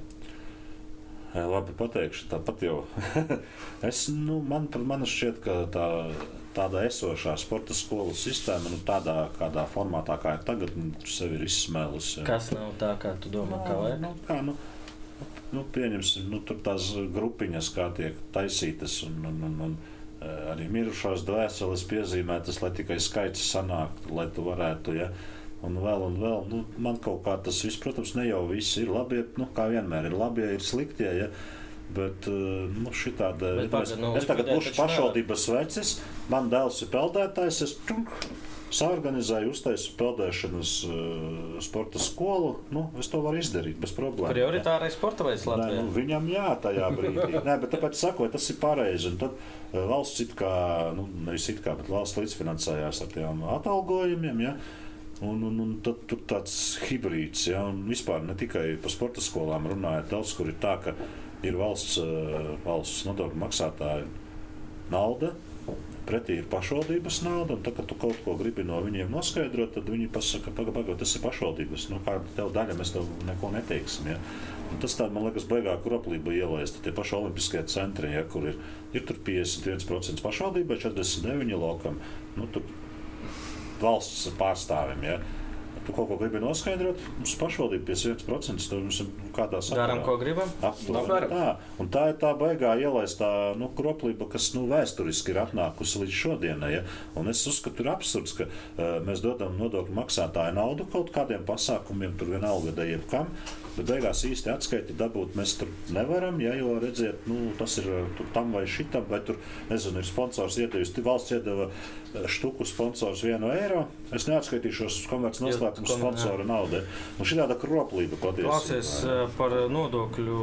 jā, labi pateikšu, tāpat jau. es, nu, man, man šķiet, ka tā, tāda esošā sporta skolu sistēma, nu, tādā kādā formātā, kā ir tagad, nu, sevi ir izsmēlusi. Kas nav tā, kā tu domā, kā vajag? Nu, kā, nu, nu, pieņemsim, nu, tur tās grupiņas, kā tiek taisītas, un, un, un, un eh, arī mirušās dvēseles piezīmētas, lai tikai skaits sanāktu, lai tu varētu, ja, un vēl, un vēl, nu, man kaut kā tas viss, protams, ne jau viss ir labi, nu, kā vienmēr ir labi, ir sliktie, ja, bet, eh, nu, šitāda, Bet es, pagaid, nu, es tagad likvidēt būšu taču pašvaldības vecis, man dēls ir peldētājs, es tunk, saorganizēju, uztaisu peldēšanas uh, sporta skolu, nu, es to varu izdarīt bez problēmas. Prioritārais sporta veids Nē, Latvijā. nu, viņam jā, tajā brīdī. Nē, bet tāpēc sakoju, tas ir pareizi. Un tad uh, valsts it kā, nu, nevis it kā, bet valsts līdzfinansējās ar tiem atalgojumiem, ja? Un, un, un tad tur tāds hibrīds, ja? Un vispār ne tikai par sporta skolām runājot, daudz kur ir tā, ka ir valsts, uh, valsts nodokļu maksātāju nauda, pretī ir pašvaldības nauda, un tad, kad tu kaut ko gribi no viņiem noskaidrot, tad viņi pasaka, paga, paga, tas ir pašvaldības, nu, kāda tev daļa, mēs tev neko neteiksim, ja. Un tas tā, man liekas, baigā kroplība ielaist, tie paši olimpiskie centri, ja, kur ir, ir tur piecdesmit viens procents pašvaldībai, četrdesmit deviņi lokam, nu, tur valsts pārstāvim, ja. tu kaut ko gribi noskaidrot, mums pašvaldība piecdesmit procenti tur mums ir kādā sakarā. Darām, ko gribam. Aptuveni tā. Un tā ir tā baigā ielaistā nu, kroplība, kas nu, vēsturiski ir atnākusi līdz šodienai. Ja? Un es uzskatu, ir absurds, ka uh, mēs dodam nodokļu maksātāju naudu kaut kādiem pasākumiem, tur vienalga da jebkam, bet beigās īsti atskaiti dabūt mēs tur nevaram, ja, jo redziet, nu, tas ir tur tam vai šitam, vai tur, nezinu, ir sponsors iedevis, valsts iedeva štuku sponsors vienu eiro, es neatskaitīšos komerc noslēpumu sponsora naudai. Un šī tāda kroplība patiesībā. Klausies par nodokļu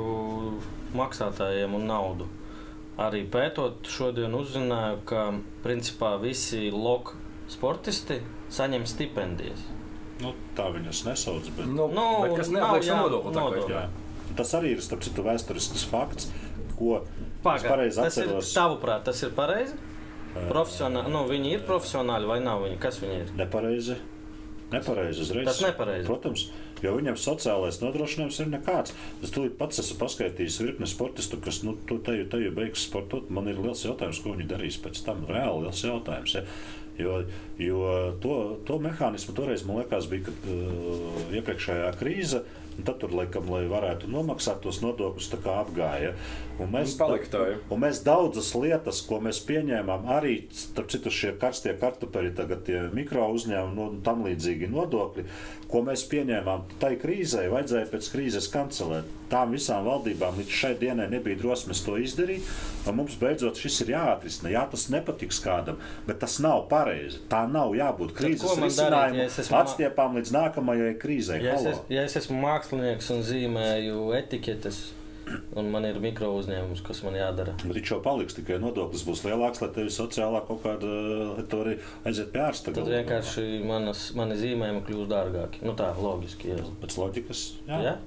maksātājiem un naudu. Arī pētot šodien uzzināju, ka principā visi lok sportisti saņem stipendijas. Nu, tā viņas nesauc, bet... Nu, nu, bet kas neaplieks nodokli. nodokli. Tas arī ir, starp citu, vēsturisks fakts, ko Paga, es pareizi tas atceros. Ir, tavuprāt, tas ir pareizi? Profesionāli, nu, viņi ir profesionāli vai nav viņi? Kas viņi ir? Nepareizi. Nepareizi uzreiz. Tas nepareizi. Protams, jo viņam sociālais nodrošinājums ir nekāds. Es tūlīt pats esmu paskaitījis virkni sportistu, kas, nu, tu teju, teju beigas sportot. Man ir liels jautājums, ko viņi darīs pēc tam. Reāli liels jautājums, ja. Jo, jo to, to mehānismu toreiz, man liekas, bija, kad uh, iepriekšējā krīze, un tad tur, laikam, lai varētu nomaksāt tos nodokļus, tā kā apgāja. Un mēs, tā, ja. un mēs daudzas lietas, ko mēs pieņēmām, arī, starp citu, šie karstie kartupeļi, tagad tie mikro uzņēmumi un tam līdzīgi nodokļi, ko mēs pieņēmām tai krīzē, vajadzēja pēc krīzes kancelēt. Tām visām valdībām līdz šai dienai nebija drosmes to izdarīt, un mums beidzot šis ir jāatrisina. Jā, tas nepatiks kādam, bet tas nav pareizi. Tā nav jābūt krīzes risinājumu, ja esmu... atstiepām līdz nākamajai krīzei. Ja es, es, ja es esmu mākslinieks un zīmēju etiķetes, un man ir mikro uzņēmums, kas man jādara. Bet viņš jau paliks, tikai nodoklis būs lielāks, lai tevi sociālā kaut kāda, lai tu arī aiziet pie ārsta. Tad vienkārši manas, mani zīmējumi kļūst dārgāki. Nu tā, loģiski. Jā. Pēc loģikas, jā. Ja?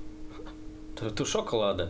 Tur, tur šokolādē.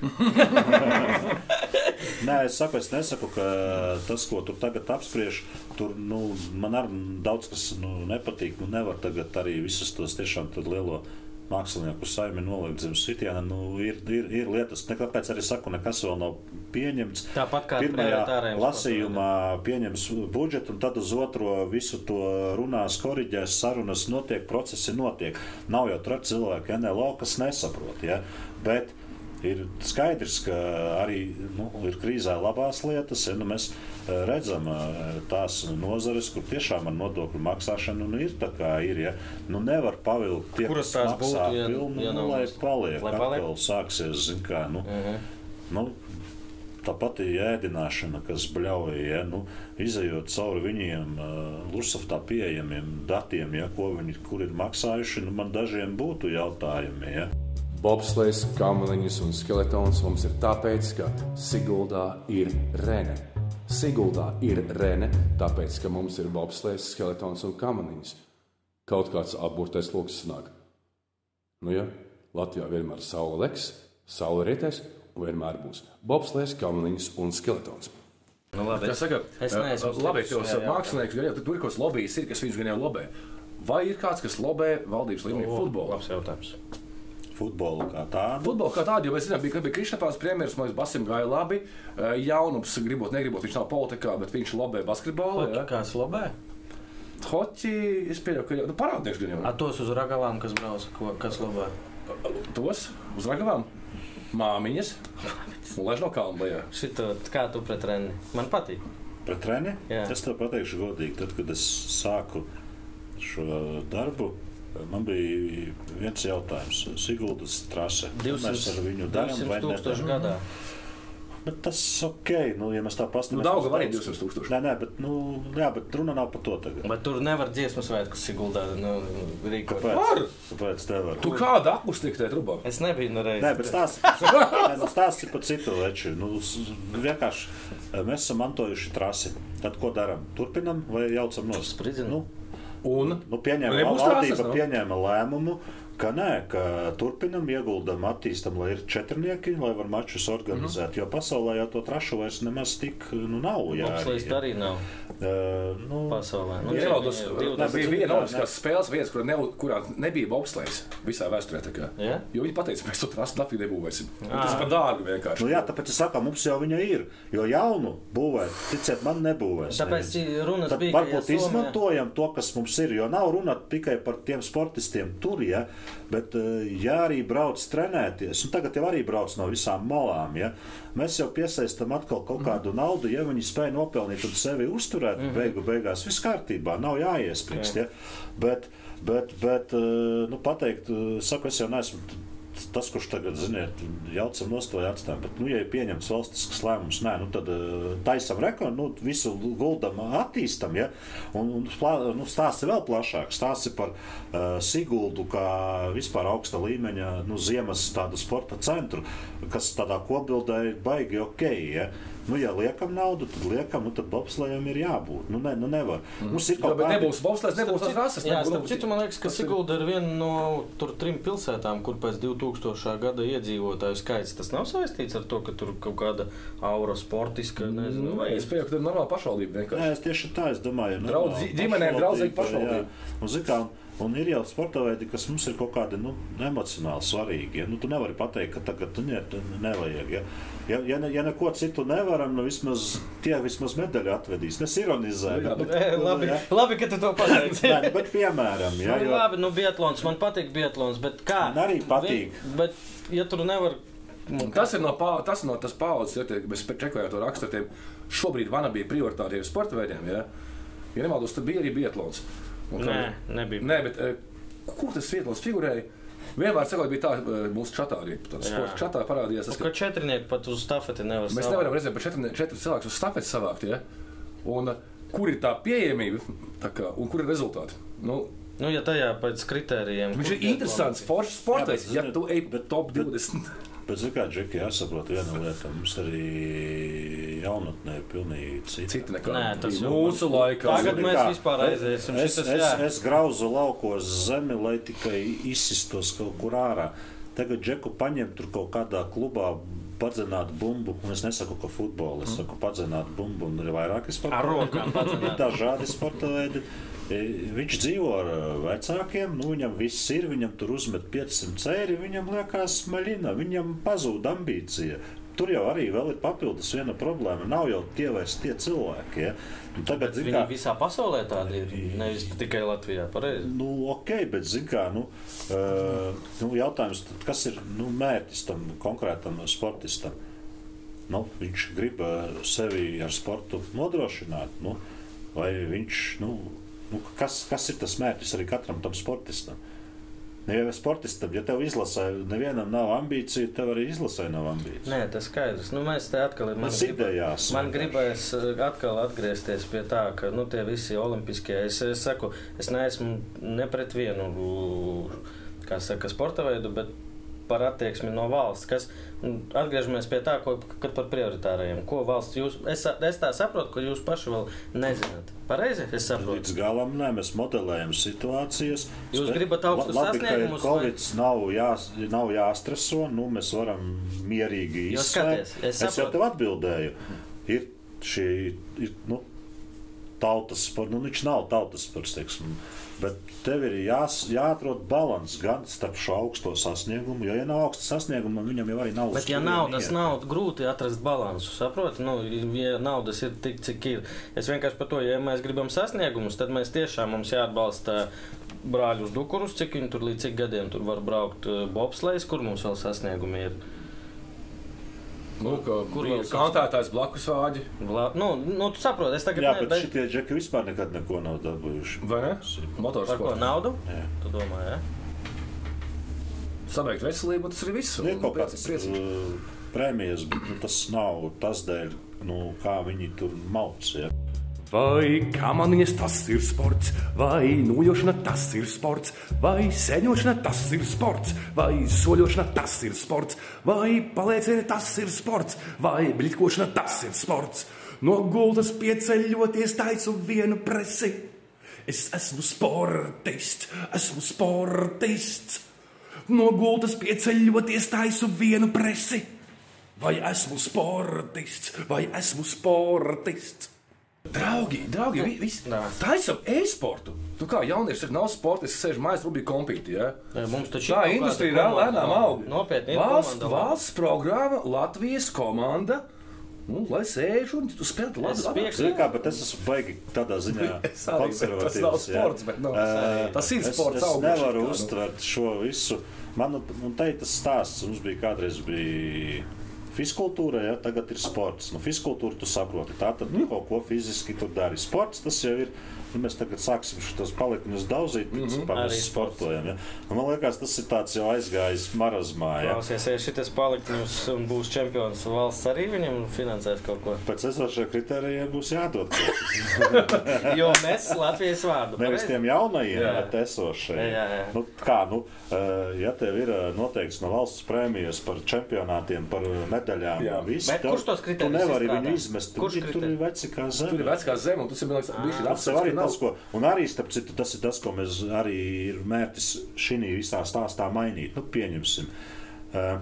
Nē, es saku, es nesaku, ka tas, ko tur tagad apspriež, tur, nu, man arī daudz kas nu, nepatīk. Nu, nevar tagad arī visus tos tiešām lielo mākslinieku saimi nolikt zem sitiena. Nu, ir, ir, ir lietas, nekāpēc arī saku, nekas vēl nav pieņemts. Tāpat kā pirmajā lasījumā pieņems budžetu, un tad uz otro visu to runās, koriģēs, sarunas notiek, procesi notiek. Nav jau tur cilvēki N L O, kas nesaprot, ja? Bet ir skaidrs, ka arī nu, ir krīzē labās lietas, ja nu, mēs redzam tās nozares, kur tiešām ar nodokļu maksāšanu nu, ir tā kā ir. Ja? Nu, nevar pavilkt tie, kuras kas maksā būtu, ja, pilnu, ja nu, lai paliek. Lai paliek? Atkal sāksies, zin kā, nu, uh-huh. nu, tā pati ēdināšana, kas bļauja, ja, nu, izejot cauri viņiem uh, Lusoftā pieejamiem datiem, ja, ko viņi, kur ir maksājuši, nu, man dažiem būtu jautājumi. Ja. Bobslejs, kameliņus un skeletons mums ir tāpēc, ka Siguldā ir Rene. Siguldā ir Rene, tāpēc, ka mums ir bobslejs, skeletons un kameliņus. Kaut kāds apburtais loks sanāk. Nu ja, Latvijā vienmēr saule leks, saule rietēs un vienmēr būs bobslejs, kameliņus un skeletons. Nu, labi. Kā saka, es neesmu labi, tos mākslinieks, gan jau tur ir kaut lobijas, ir, kas viņus gan jau lobē. Vai ir kāds, kas lobē valdības līmenī futbolu? Labs jautājums. Futbolu kā tādu. Futbolu kā tādu, jo mēs zinām, bija, bija Krištapāns premjeras, man liekas, Basim gāja labi. Jaunums, gribot, negribot, viņš nav politikā, bet viņš lobē basketbolu. Hoķi, kāds lobē? Hoķi, es pieļauju, ka nu, parādnieks gan jau. A tos uz ragavām, kas brauc, kas lobē? Tos uz ragavām? Māmiņas? Un laiž no kalna lejā. Šito, kā tu pret Reni? Man patīk. Pret Reni? Jā. Es tev pateikšu godīgi, tad, kad es sāku šo darbu, man bija viens jautājums. Siguldas trase. Mēs ar viņu darām vai divsimt gadā. Bet tas ok, nu, ja mēs tā pastamies. Nu, Daugava arī divsimt tūkstoši. Nē, nē, bet, nu, jā, bet runa nav par to tagad. Bet tur nevar dziesmu svētkus Siguldā, nu, rīkot. Kāpēc? Var! Kāpēc nevar? Tu kādu akustiku tajā trubā? Es nebiju nereiz. Nē, bet stāsts, nē, nu, stāsts ir par citu veču. Nu, vienkārši mēs esam mantojuši trasi. Tad ko darām? Turpinam vai jaucam nost? Spridzinam. Nu, Un? nu, pieņēma, Nebūs valdība trases, no? pieņēma lēmumu, ka nē, ka turpinam, ieguldam, attīstam, lai ir četrnieki, lai var mačus organizēt, mm-hmm. jo pasaulē jau to trašu vairs nemaz tik, nu, nav. Bobslejs arī nav. Uh, nu, pasaulē. Nu, ja nevaldos, ne, bija viena olimpiskās spēles vietas, kurā, ne, kurā nebija bobslejs visā vēsturē. Tā kā. Ja? Jo viņi pateica, mēs to trasu Latviju nebūvēsim. Tas par dārgu vienkārši. Nu jā, tāpēc es saku, mums jau viņa ir. Jo jaunu būvēt, ticiet, man nebūvēs. Tāpēc runas Tad bija, varbūt ja izmantojam Somijā... to, kas mums ir, jo nav runa tikai par tiem sportistiem tur, ja, bet ja arī brauc trenēties, un tagad jau arī brauc no visām malām, ja, mēs jau piesaistam atkal kaut kādu naudu, ja viņi spēj nopelnīt un sevi uzturēt, mm-hmm. beigu beigās viss kārtībā, nav jāiesprikst, ja, bet, bet, bet, nu, pateikt, saku, es jau neesmu tas, kurš tagad, ziniet, jaucam nostāju atstājam, bet, nu, ja ir pieņemts valstisks lēmums, nē, nu, tad taisam rekonu, nu, visu guldam attīstam, ja, un, un nu, stāsti vēl plašāk, stāsti par uh, Siguldu, kā vispār augsta līmeņa, nu, ziemas tādu sporta centru, kas tādā kopbildē ir baigi ok, ja. Nu, ja liekam naudu, tad liekam, nu, tad bobslejam ir jābūt. Nu, ne, nu nevar. Mums ir kaut kādi... Bet nebūs bobslejs, nebūs tās rases. Jā, starp citu, man liekas, ka Sigulda ir viena no tur trim pilsētām, kur pēc divtūkstošā gada iedzīvotāju skaits. Tas nav saistīts ar to, ka tur kaut kāda aura sportiska, nezinu, vai... Es pieeju, ka tur ir normāla pašvaldība vienkārši. Nē, es tieši tā, es domāju. Draudz, ģimenēm draudzīga pašvaldība. Un, zikā, un ir jau sporta veidi, kas mums ir kaut kādi, nu, emocionāli svarīgi. Ja? Nu, tu nevari pateikt, ka tagad ne, nevajag. Ja? Ja, ja, ne, ja neko citu nevaram, nu vismaz tie vismaz medaļu atvedīs. Es ironizēju. Jā, bet, bet, labi, ja? labi, ka tu to pateici. Nē, bet piemēram, ja, nu, jo... labi, nu biatlons, man patīk biatlons, bet kā? Man arī patīk. Vien, bet, ja tur nevar... Tas ir no, pā, tas no tas paudzes, ja tie, mēs čekojām to rakstu ar tiem šobrīd vana bija prioritāriem sporta veidiem, ja? Ja nemaldos, tad bija arī biatlons. Un, nē, nebija. Nē, bet kur tas biatlons figurēja? Vienmēr sakot, bija tā, mūsu čatā arī tāds sports čatā parādījās. Tas, ka, ka četrnieki pat uz stafeti nevar savākt. Mēs nevaram redzēt par četri, četri cilvēkus uz stafeti savākt, ja? Un kur ir tā pieejamība tā kā, un kur ir rezultāti? Nu, nu, ja tajā pēc kritērijiem... Viņš ir interesants, foršs sportais, ja tu ej top divdesmit. Bet, zin kā, Džeki, jāsaprot viena lieta, mums arī jaunatnē ir pilnīgi cita. Cita nekā. Nē, tas mūsu laikā. Tagad mēs vispār aiziesim. Es, šitas, es, es grauzu laukos zemi, lai tikai izsistos kaut kur ārā. Tagad Džeku paņem tur kaut kādā klubā padzenāt bumbu, un es nesaku, ka futbolu, es saku padzenāt bumbu, un ir vairāki sporta veidi, dažādi sporta veidi. Viņš dzīvo ar vecākiem, nu viņam viss ir, viņam tur uzmet piecsimt eiro, viņam liekas maļina, viņam pazūd ambīcija. Tur jau arī vēl ir papildus viena problēma, nav jau tie vairs tie cilvēki, ja. Tagad, bet viņi kā... visā pasaulē tādi ir, nevis tikai Latvijā, pareizi? Nu, ok, bet, zin kā, nu, uh, nu jautājums, kas ir, nu, mērķis tam konkrētam sportistam? Nu, viņš grib sevi ar sportu nodrošināt, nu, vai viņš, nu, nu kas, kas ir tas mērķis arī katram tam sportistam? Ja sportistam, ja tev izlasē, nevienam nav ambīcija, tev arī izlasē nav ambīcija. Nē, tas skaidrs. Nu, mēs te atkal ir... Man, grib, idejās, man gribēs atkal atgriezties pie tā, ka, nu, tie visi olimpiskie, es, es saku, es neesmu ne pret vienu, kā saka, sporta veidu, bet par attieksmi no valsts, kas, atgriežamies pie tā, ko, kad par prioritārajiem, ko valsts jūs, es, es tā saprotu, ka jūs paši vēl nezināt. Pareizi, es saprotu. Līdz galam, nē, mēs modelējam situācijas. Jūs Spēc, gribat augstus sasniegumus? Labi, ka Covid nav, jās, nav jāstreso, nu, mēs varam mierīgi izsvērt. Es, es jau tev atbildēju. Ir šī, ir, nu, tautas sports, nu, viņš nav tautas sports, teiksim, bet tev ir jās, jāatrod balans gan starp šo augsto sasniegumu, jo, ja nav augsta sasnieguma, viņam jau arī nav. Bet, ja naudas nav, grūti atrast balansu, saproti? Nu, ja naudas ir tik, cik ir. Es vienkārši par to, ja mēs gribam sasniegumus, tad mēs tiešām mums jāatbalsta brāļus Dukurus, cik viņi tur līdz cik gadiem tur var braukt bobslejs, kur mums vēl sasniegumi ir. Nu, kur bija kantētājs blakus vāģi. Bla... Nu, nu, tu saproti, es tagad... Jā, bet ne, šitie džeki vispār nekad neko nav dabūjuši. Vai ne? Motorsports. Par ko, naudu? Jā. Tu domā, jā? Sabeigt veselību, tas ir viss. Ir kaut kāds uh, prēmijas, bet tas nav tas dēļ, nu, kā viņi tur mauc, ja. Vai kamanies tas ir sports, vai nojošana tas ir sports, vai sēņošana tas ir sports, vai soļošana tas ir sports, vai palēciena tas ir sports, vai bļitkošana tas ir sports. No gultas pieceļoties taisu vienu presi. Es esmu sportists, esmu sportists. No gultas pieceļoties taisu vienu presi. Vai esmu sportists, vai esmu sportists. Draugi, draugi, vi, visi taisam e-sportu. Tu kā jaunieši ir nav sportists, sēž mājas rubī kompīti, ja? Ja, mums taču tā industrija ir lēnām aug. Nopietni ir valsts, komanda. Valsts programma, Latvijas komanda. Nu, lai sēž un tu spēlētu labi. Es zinu kā, bet es esmu baigi tādā ziņā konservatīvs. Tas nav sports, bet no, uh, tas ir sports. Es, es nevaru uztvert šo visu. Man, un te tas stāsts, mums bija kādreiz bija fiskultūra, ja, tagad ir sports. Nu, fiskultūra tu saproti, tā tad tu kaut ko fiziski tur dari. Sports tas jau ir, nu, mēs tagad sāksim šitos palikņus daudzīt, mm -hmm. mēs sportojam. Ja. Man liekas, tas ir tāds jau aizgājis marazmā. Ja. Klausies, ja šitas palikņus un būs čempions valsts arī viņam finansēs kaut ko. Pēc esošajā kritērijā būs jādod. Jo mēs Latvijas vārdu. Nevis tiem jaunajiem, jā. Bet esošajiem. Jā, jā. Nu, kā, nu, ja tev ir noteikts no valsts prēmijas par čempionātiem, par medaļām, jā. Visu, bet tev, kurš tos kritērijus tu nevari izstrādā? viņu izmest. Kurš tur, tur ir veci kā zeme. Tur ir veci kā zeme, un tas ir, man liekas, bišķi apsvērts, ka nav. Un arī, starp citu, tas ir tas, ko mēs arī ir mērķis šī visā stāstā mainīt. Nu, pieņemsim. Uh,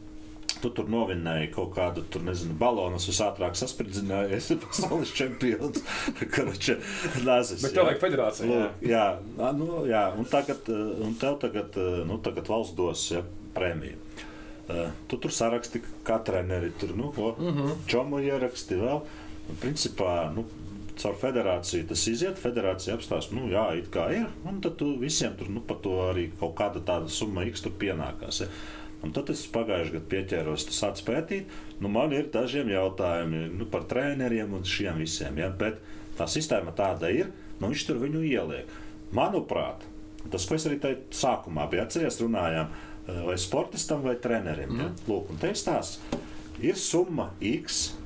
tu tur novinnēji kaut kādu, tur, nezinu, balonus visātrāk saspridzinājies, pasaules čempions. Karača, nazis. Bet tev vajag federācija. Lūk, jā, nu, jā, un tagad, un tev tagad, nu, tagad valsts dos, ja, prēmiju. Uh, tu tur saraksti kā treneri, tur, nu, ko, mm -hmm. čomu ieraksti vēl. Un, principā, nu, caur federāciju tas iziet, federācija apstāst, nu jā, it kā ir, un tad tu visiem tur, nu, par to arī kaut kāda tāda summa X tur pienākās, ja. Un tad es pagājuši gadu pieķēros, tas sāc pētīt, nu man ir dažiem jautājumi, nu, par treneriem un šiem visiem, ja, bet tā sistēma tāda ir, nu viņš tur viņu ieliek. Manuprāt, tas, ko es arī tai sākumā bija atceries, runājām, vai sportistam vai trenerim, mm. ja, lūk, un te stāsts, ir summa X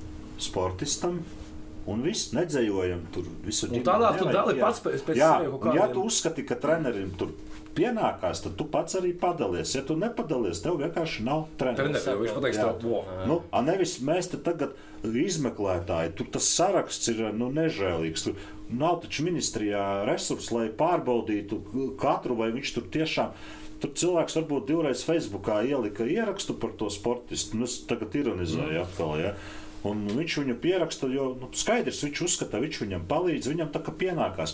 sportistam, un viss nedzējojam tur visu ģimeni. Un tālāk tu dali pats pēc, pēc jā, sevi kaut un kādiem. ja tu uzskati, ka trenerim tur pienākās, tad tu pats arī padalies. Ja tu nepadalies, tev vienkārši nav treneris. Treneris jau viņš pateiks tev, vo. Nu, a nevis mēs te tagad izmeklētāji, tur tas saraksts ir, nu, nežēlīgs. Tur nav taču ministrijā resursi, lai pārbaudītu katru, vai viņš tur tiešām. Tur cilvēks varbūt divreiz Facebookā ielika ierakstu par to sportistu, nu, es tagad ironizēju mm. atkal, ja. Un viņš viņu pieraksta, jo, nu, skaidrs, viņš uzskata, viņš viņam palīdz, viņam tā kā pienākās.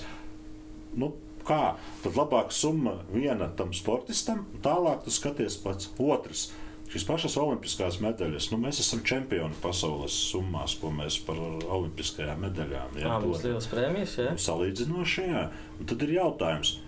Nu, kā? Tad labāk summa viena tam sportistam, tālāk tu skaties pats. Otrs, šīs pašas olimpiskās medaļas, nu, mēs esam čempioni pasaules summās, ko mēs par olimpiskajām medaļām. Jā, jā mums lielas prēmijas, jā. Salīdzinoši, jā. Un tad ir jautājums,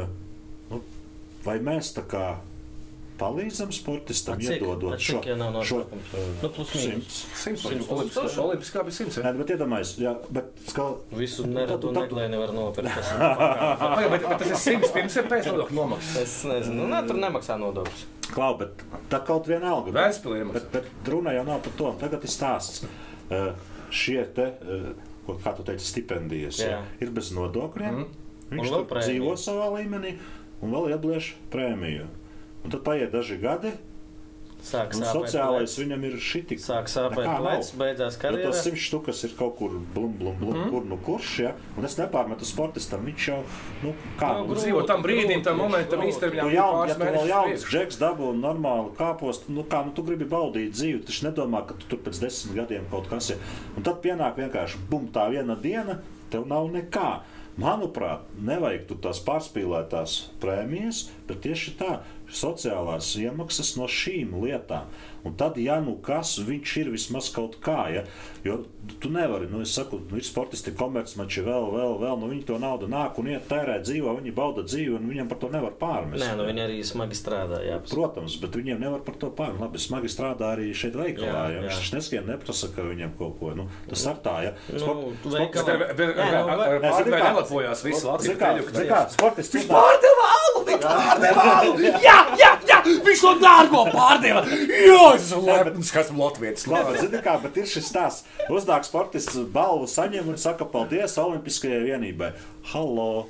nu, vai mēs tā kā palīdzam sportistam, cik, iedodot šo, cik, ja nav šo nu, plus mīnus. Simts, simts, olimpiskā bija simts, jā. Nē, bet iedomājies, jā, bet skal... Visu neradu un neglē nevar nopirkt. bet, bet, bet tas ir simts, pirms ir pēc nodokļu nomaksas. Es nezinu, nu, tur nemaksā nodokļus. Klau, bet tā kaut viena alga. Vēstpilī bet, bet runa jau nav par to, tagad ir stāsts. Uh, šie te, uh, kā tu teici, stipendijas, jā. Ir bez nodokļiem, mm. viņš tur dzīvo savā līmenī un vēl ieblieš prēmiju. Un tad paiet daži gadi, Sāk un sociālais viņam ir šitik. Sāk sāpēt plēc, beidzās karjerā. Jo tas simts štukas ir kaut kur blum, blum, blum, mm. kur nu kurš, ja? Un es nepārmetu sportistam, viņš jau, nu, kā? Nu, grūti, dzīvo tam brīdim, tam momentam īstermiņā. Tu jaun, ja tu vēl jauns džeks dabū un normāli kāpost, nu kā, nu tu gribi baudīt dzīvi, tu taču nedomā, ka tu tur pēc desmit gadiem kaut kas ir. Un tad pienāk vienkārši, bum, tā viena diena, tev nav nekā. Manuprāt, nevajag tur tās pārspīlētās prēmijas, bet tieši tā, sociālās iemaksas no šīm lietām. Un tad, ja nu kas, viņš ir vismaz kaut kā, ja? Jo tu nevari, nu es saku, nu ir sportisti, komercmači, vēl, vēl, vēl, nu viņi to naudu nāk un iet tērē dzīvo, viņi bauda dzīvi un viņam par to nevar pārmest. Nē, nu viņi arī smagi strādā, jā. Protams, bet viņiem nevar par to pārmest. Labi, smagi strādā arī šeit veikalā, jā, ja? Viņš taču neskiem neprasa, ka viņam kaut ko, nu tas ar tā, ja? Sport, nu, veikalā. Pārdevē nelapojās visu Latviju teļu. Zin kā, sportisti... Viņš pārdeva alu, viņš pārdeva alu! Jā, jā, jā! Viņš to dārgo pārdeva! Jūs, lepns, kas Latvietis. Labi, zini kā, bet ir šis tās. Uznāk sportists balvu saņem un saka paldies Olimpiskajai vienībai. Hallo!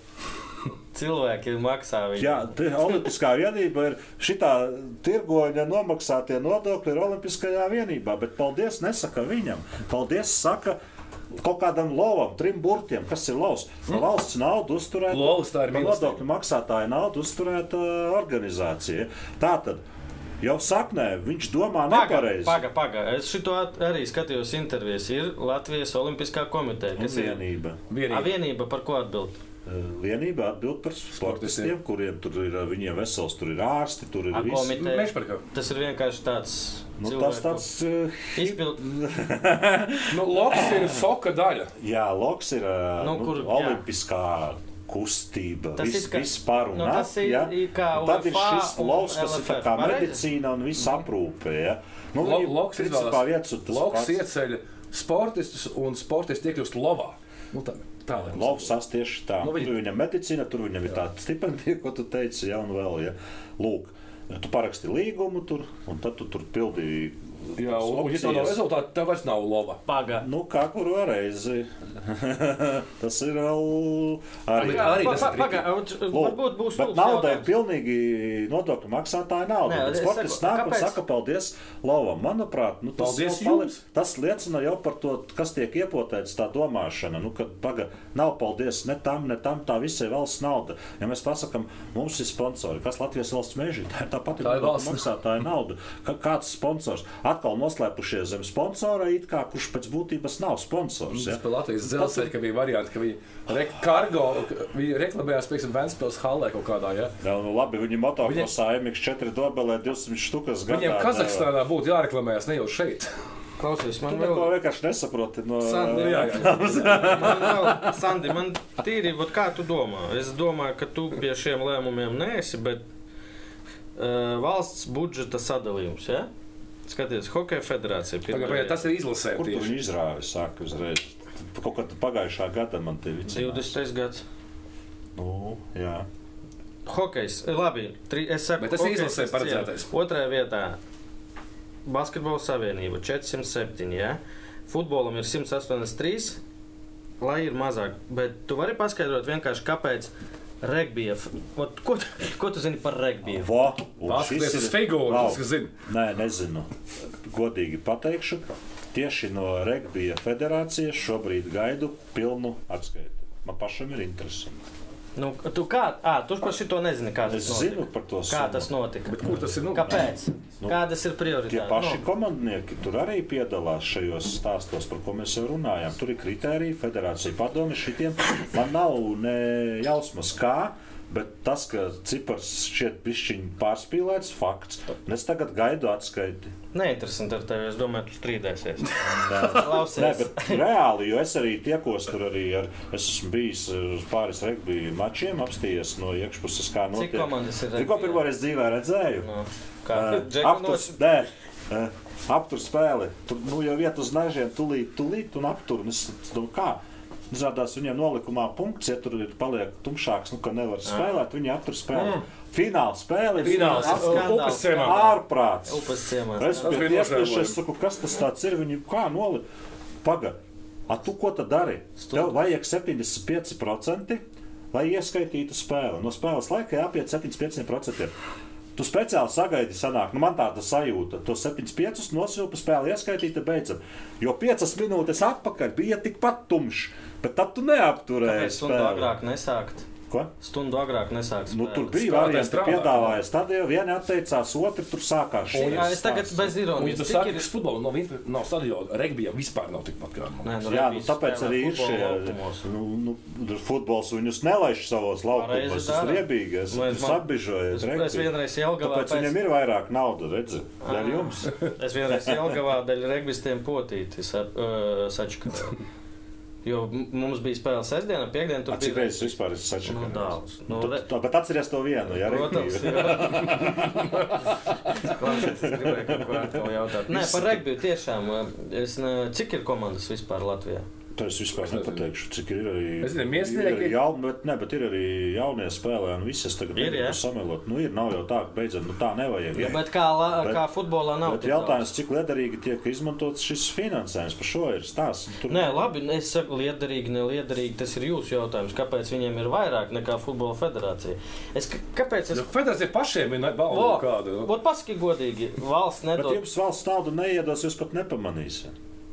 Cilvēki maksā viņu. Jā, Olimpiskā vienība ir šitā tirgoņa nomaksātie nodokļi ir Olimpiskajā vienībā, bet paldies nesaka viņam. Paldies saka kaut kādam lovam, trim burtiem, kas ir lovs. Mm. Valsts naudu uzturēta, Lovs, tā ir mīlestība. nodokļu maksātāja naudu uzturēta organizācija. Tātad jau saknē viņš domā nepareizi. Paga, paga. Es šito arī skatījos intervijas. Ir Latvijas Olimpiskā komiteja. Un vienība. Vienība. A, vienība par ko atbild? Vienība atbild par sportistiem, kuriem tur ir viņiem vesels, tur ir ārsti, tur ir A, viss. komiteja. Mēs par kā. Tas ir vienkārši tāds Nu, tas cilvēku tāds... Uh, izpild. Nu, loks ir soka daļa. jā, loks ir uh, Nu, nu, kur- jā. olimpiskā kustība, Tas viss ir kā- vis par un nu, ap, tas ir ja? kā Un tad ir U F A šis un lovs, kas ir tā L F F, kā pareizi? medicīna un viss aprūpe, ja? Nu, Lo, viņi loks principā izvēlās. viens un tas Loks pats. ieceļ sportistus un sportisti iekļūst lovā. Nu, tā, tā lai mums- Lovs sas tieši tā. Nu, viņi- Tur viņam medicīna, tur viņam ir tāda stipendija, ko tu teici, ja, un vēl, ja. Lūk, tu paraksti līgumu tur, un tad tu tur pildīji. Jā, un, un ja tev nav rezultāti, tev vairs nav lova. Paga. Nu, kā kuru reizi. Tas ir vēl arī. Arī Pa- tas pa- ir paga, triki. un varbūt būs Bet stulbs nauda ir jautājums. pilnīgi nodokļu maksātāja nauda. Nē, Bet es sportists saku, nāk un kāpēc? saka paldies lovam. Manuprāt, nu, tas, Paldies jau pali- jums! tas liecina jau par to, kas tiek iepotēts tā domāšana. Nu, kad paga, nav paldies ne tam, ne tam, tā visai valsts nauda. Ja mēs pasakam, mums ir sponsori, kas Latvijas valsts meži, tā ir tā pati Tā ir nodokļu valsts. maksātāja nauda. Ka, kāds sponsors? Atkal noslēpušies zem sponsora, it kā, kurš pēc būtības nav sponsors. Ja? Tas par Latvijas dzelzceļa, ka bija varianti, ka viņi re kargo, ka viņi reklamējās, pieksim, Ventspils hallē kaut kādā, ja? Jā, nu labi, viņi motokrosā M X četri dobelē divsimt štukas gadā. Viņiem Kazahstānā būtu jāreklamējas, ne jau šeit. Klausies, Tu man neko vēl... vienkārši nesaproti no... Sandi, Jā, jā. man vēl, Sandi, man tīri, vat kā tu domā? Es domāju, ka tu pie šiem lēmumiem neesi, bet uh, valsts budžeta sadalījums, ja? Skaties, Hokeja federācija. Tagad, vai tas ir izlasē Kur tu tieši? viņu izrāvi, sāka uzreiz? Kaut kad pagājušā gada man te vicinās. divdesmitais gads. Nu, jā. Hokejs, labi, tri, es saku, Bet tas hokejs izlasē es cienu. paredzētais. Otrajā vietā Basketbola savienība četri simt septiņi, ja? Futbolam ir simt astoņdesmit trīs, lai ir mazāk. Bet tu vari paskaidrot vienkārši, kāpēc regbija, ot, ko, tu- ko tu zini par regbiju? Vo, un Paskaties šis uz ir- figūru, Lau. tas, kas zina. Nē, nezinu. Godīgi pateikšu, tieši no regbija federācijas šobrīd gaidu pilnu atskaiti. Man pašam ir interesi. Nu, tu kā, ā, tu par šito nezini, kā tas Es notika. zinu par to Kā summu. tas notika? Bet kur tas ir? Nu, Kāpēc? Nu, Kādas ir Tie prioritātes? paši komandnieki tur arī piedalās šajos stāstos, par ko mēs jau runājām. Tur ir kritērija, federācija padomi šitiem. Man nav ne jausmas kā, bet tas, ka cipars šķiet pišķiņ pārspīlēts, fakts. Un es tagad gaidu atskaiti. Neinteresanti ar tevi, es domāju, tu strīdēsies. Nē, Klausies. Nē, bet reāli, jo es arī tiekos tur arī ar, es esmu bijis uz pāris regbija mačiem, apstījies no iekšpuses, kā notiek. Cik komandas ir Tikko regbijā? pirmoreiz dzīvē redzēju. Nu, kā Uh, Džeku apturs, nos- nē, uh, aptur spēli. Tur nu, jau iet uz nažiem, tūlīt, tūlīt un aptur. Un es domāju, kā? Izrādās viņiem nolikumā punkts, ja tur ir paliek tumšāks, nu, ka nevar spēlēt, viņi aptur spēli. Mm. Fināla spēle. Fināls. ap- Skandāls. Upes ciemā. Ārprāts. Upes ciemā. Es Tas bija pie tiesneša, nožēlojami. es saku, kas tas tāds ir, viņi kā noli. Paga, a tu ko tad dari? Tev vajag septiņdesmit pieci procenti, lai ieskaitītu spēli. No spēles laika jāpiet septiņdesmit pieci procenti. Tu speciāli sagaidi, sanāk, nu man tāda sajūta, to septiņdesmit piecus nosilpa spēli ieskaitīta beidzam. Jo piecas minūtes atpakaļ bija tikpat tumšs, bet tad tu neapturēji Kāpēc stundu spēli. agrāk nesākt? Ko? Stundu agrāk nesākt. Nu, tur spēles? bija Spēlētājs varianti, strādā. piedāvājas. Tad jau vieni atteicās, otri tur sākās. šis Jā, es tagad stāsts. bez Un, ja ironijas. tu Cik saki, ir- ka futbola nav, vienkārši- nav stadiona, regbijā vispār nav tikpat kā. Nē, nu, Jā, nu, regbijs tāpēc spēlē arī ir futbolu šie laukumos. nu, nu, futbols. Viņus nelaiž savos laukumos. Pareizi Tas dara. ir riebīgs. Nu, es Es man- apbižoju. Es, es vienreiz Jelgavā Tāpēc viņam ir vairāk naudas, redzi, dēļ jums. Es vienreiz Jelgavā daļu regbistiem potīti sa, uh, sačakarēju. Jo m- mums bija spēle sestdiena, piekdiena, tur A, Cik bija reizes vispār esi sačakarējis? Nu, daudz. Nu, Nu, re- tad- tā- Bet atceries to vienu, ja Protams, regbiju. jā. Klausies, es gribēju kaut ko atkal jautāt. Nē, par regbiju tiešām. Es ne, cik ir komandas vispār Latvijā? To es vispār nepateikšu, cik ir arī. Es zinu, ir miesnieki. arī jauni, bet, ne, bet ir arī jaunie spēlē, un visas tagad Ir, negribu jā? samelot. Nu, ir, nav jau tā, ka beidzot, nu tā nevajag. Ja? Bet kā, la, Bet- kā futbolā nav Bet tik jautājums, cik liederīgi tiek izmantots šis finansējums, par šo ir stāsts. Tur... Nē, labi, es saku, liederīgi, neliederīgi. Tas ir jūsu jautājums. Kāpēc viņiem ir vairāk nekā Futbola federācija? Es, k- kāpēc es. Nu, federācija pašiem ir balva kāda. Nu. Būt pasaki godīgi, valsts Bet nedod. jums valsts naudu neiedos, jūs pat nepamanīsiet.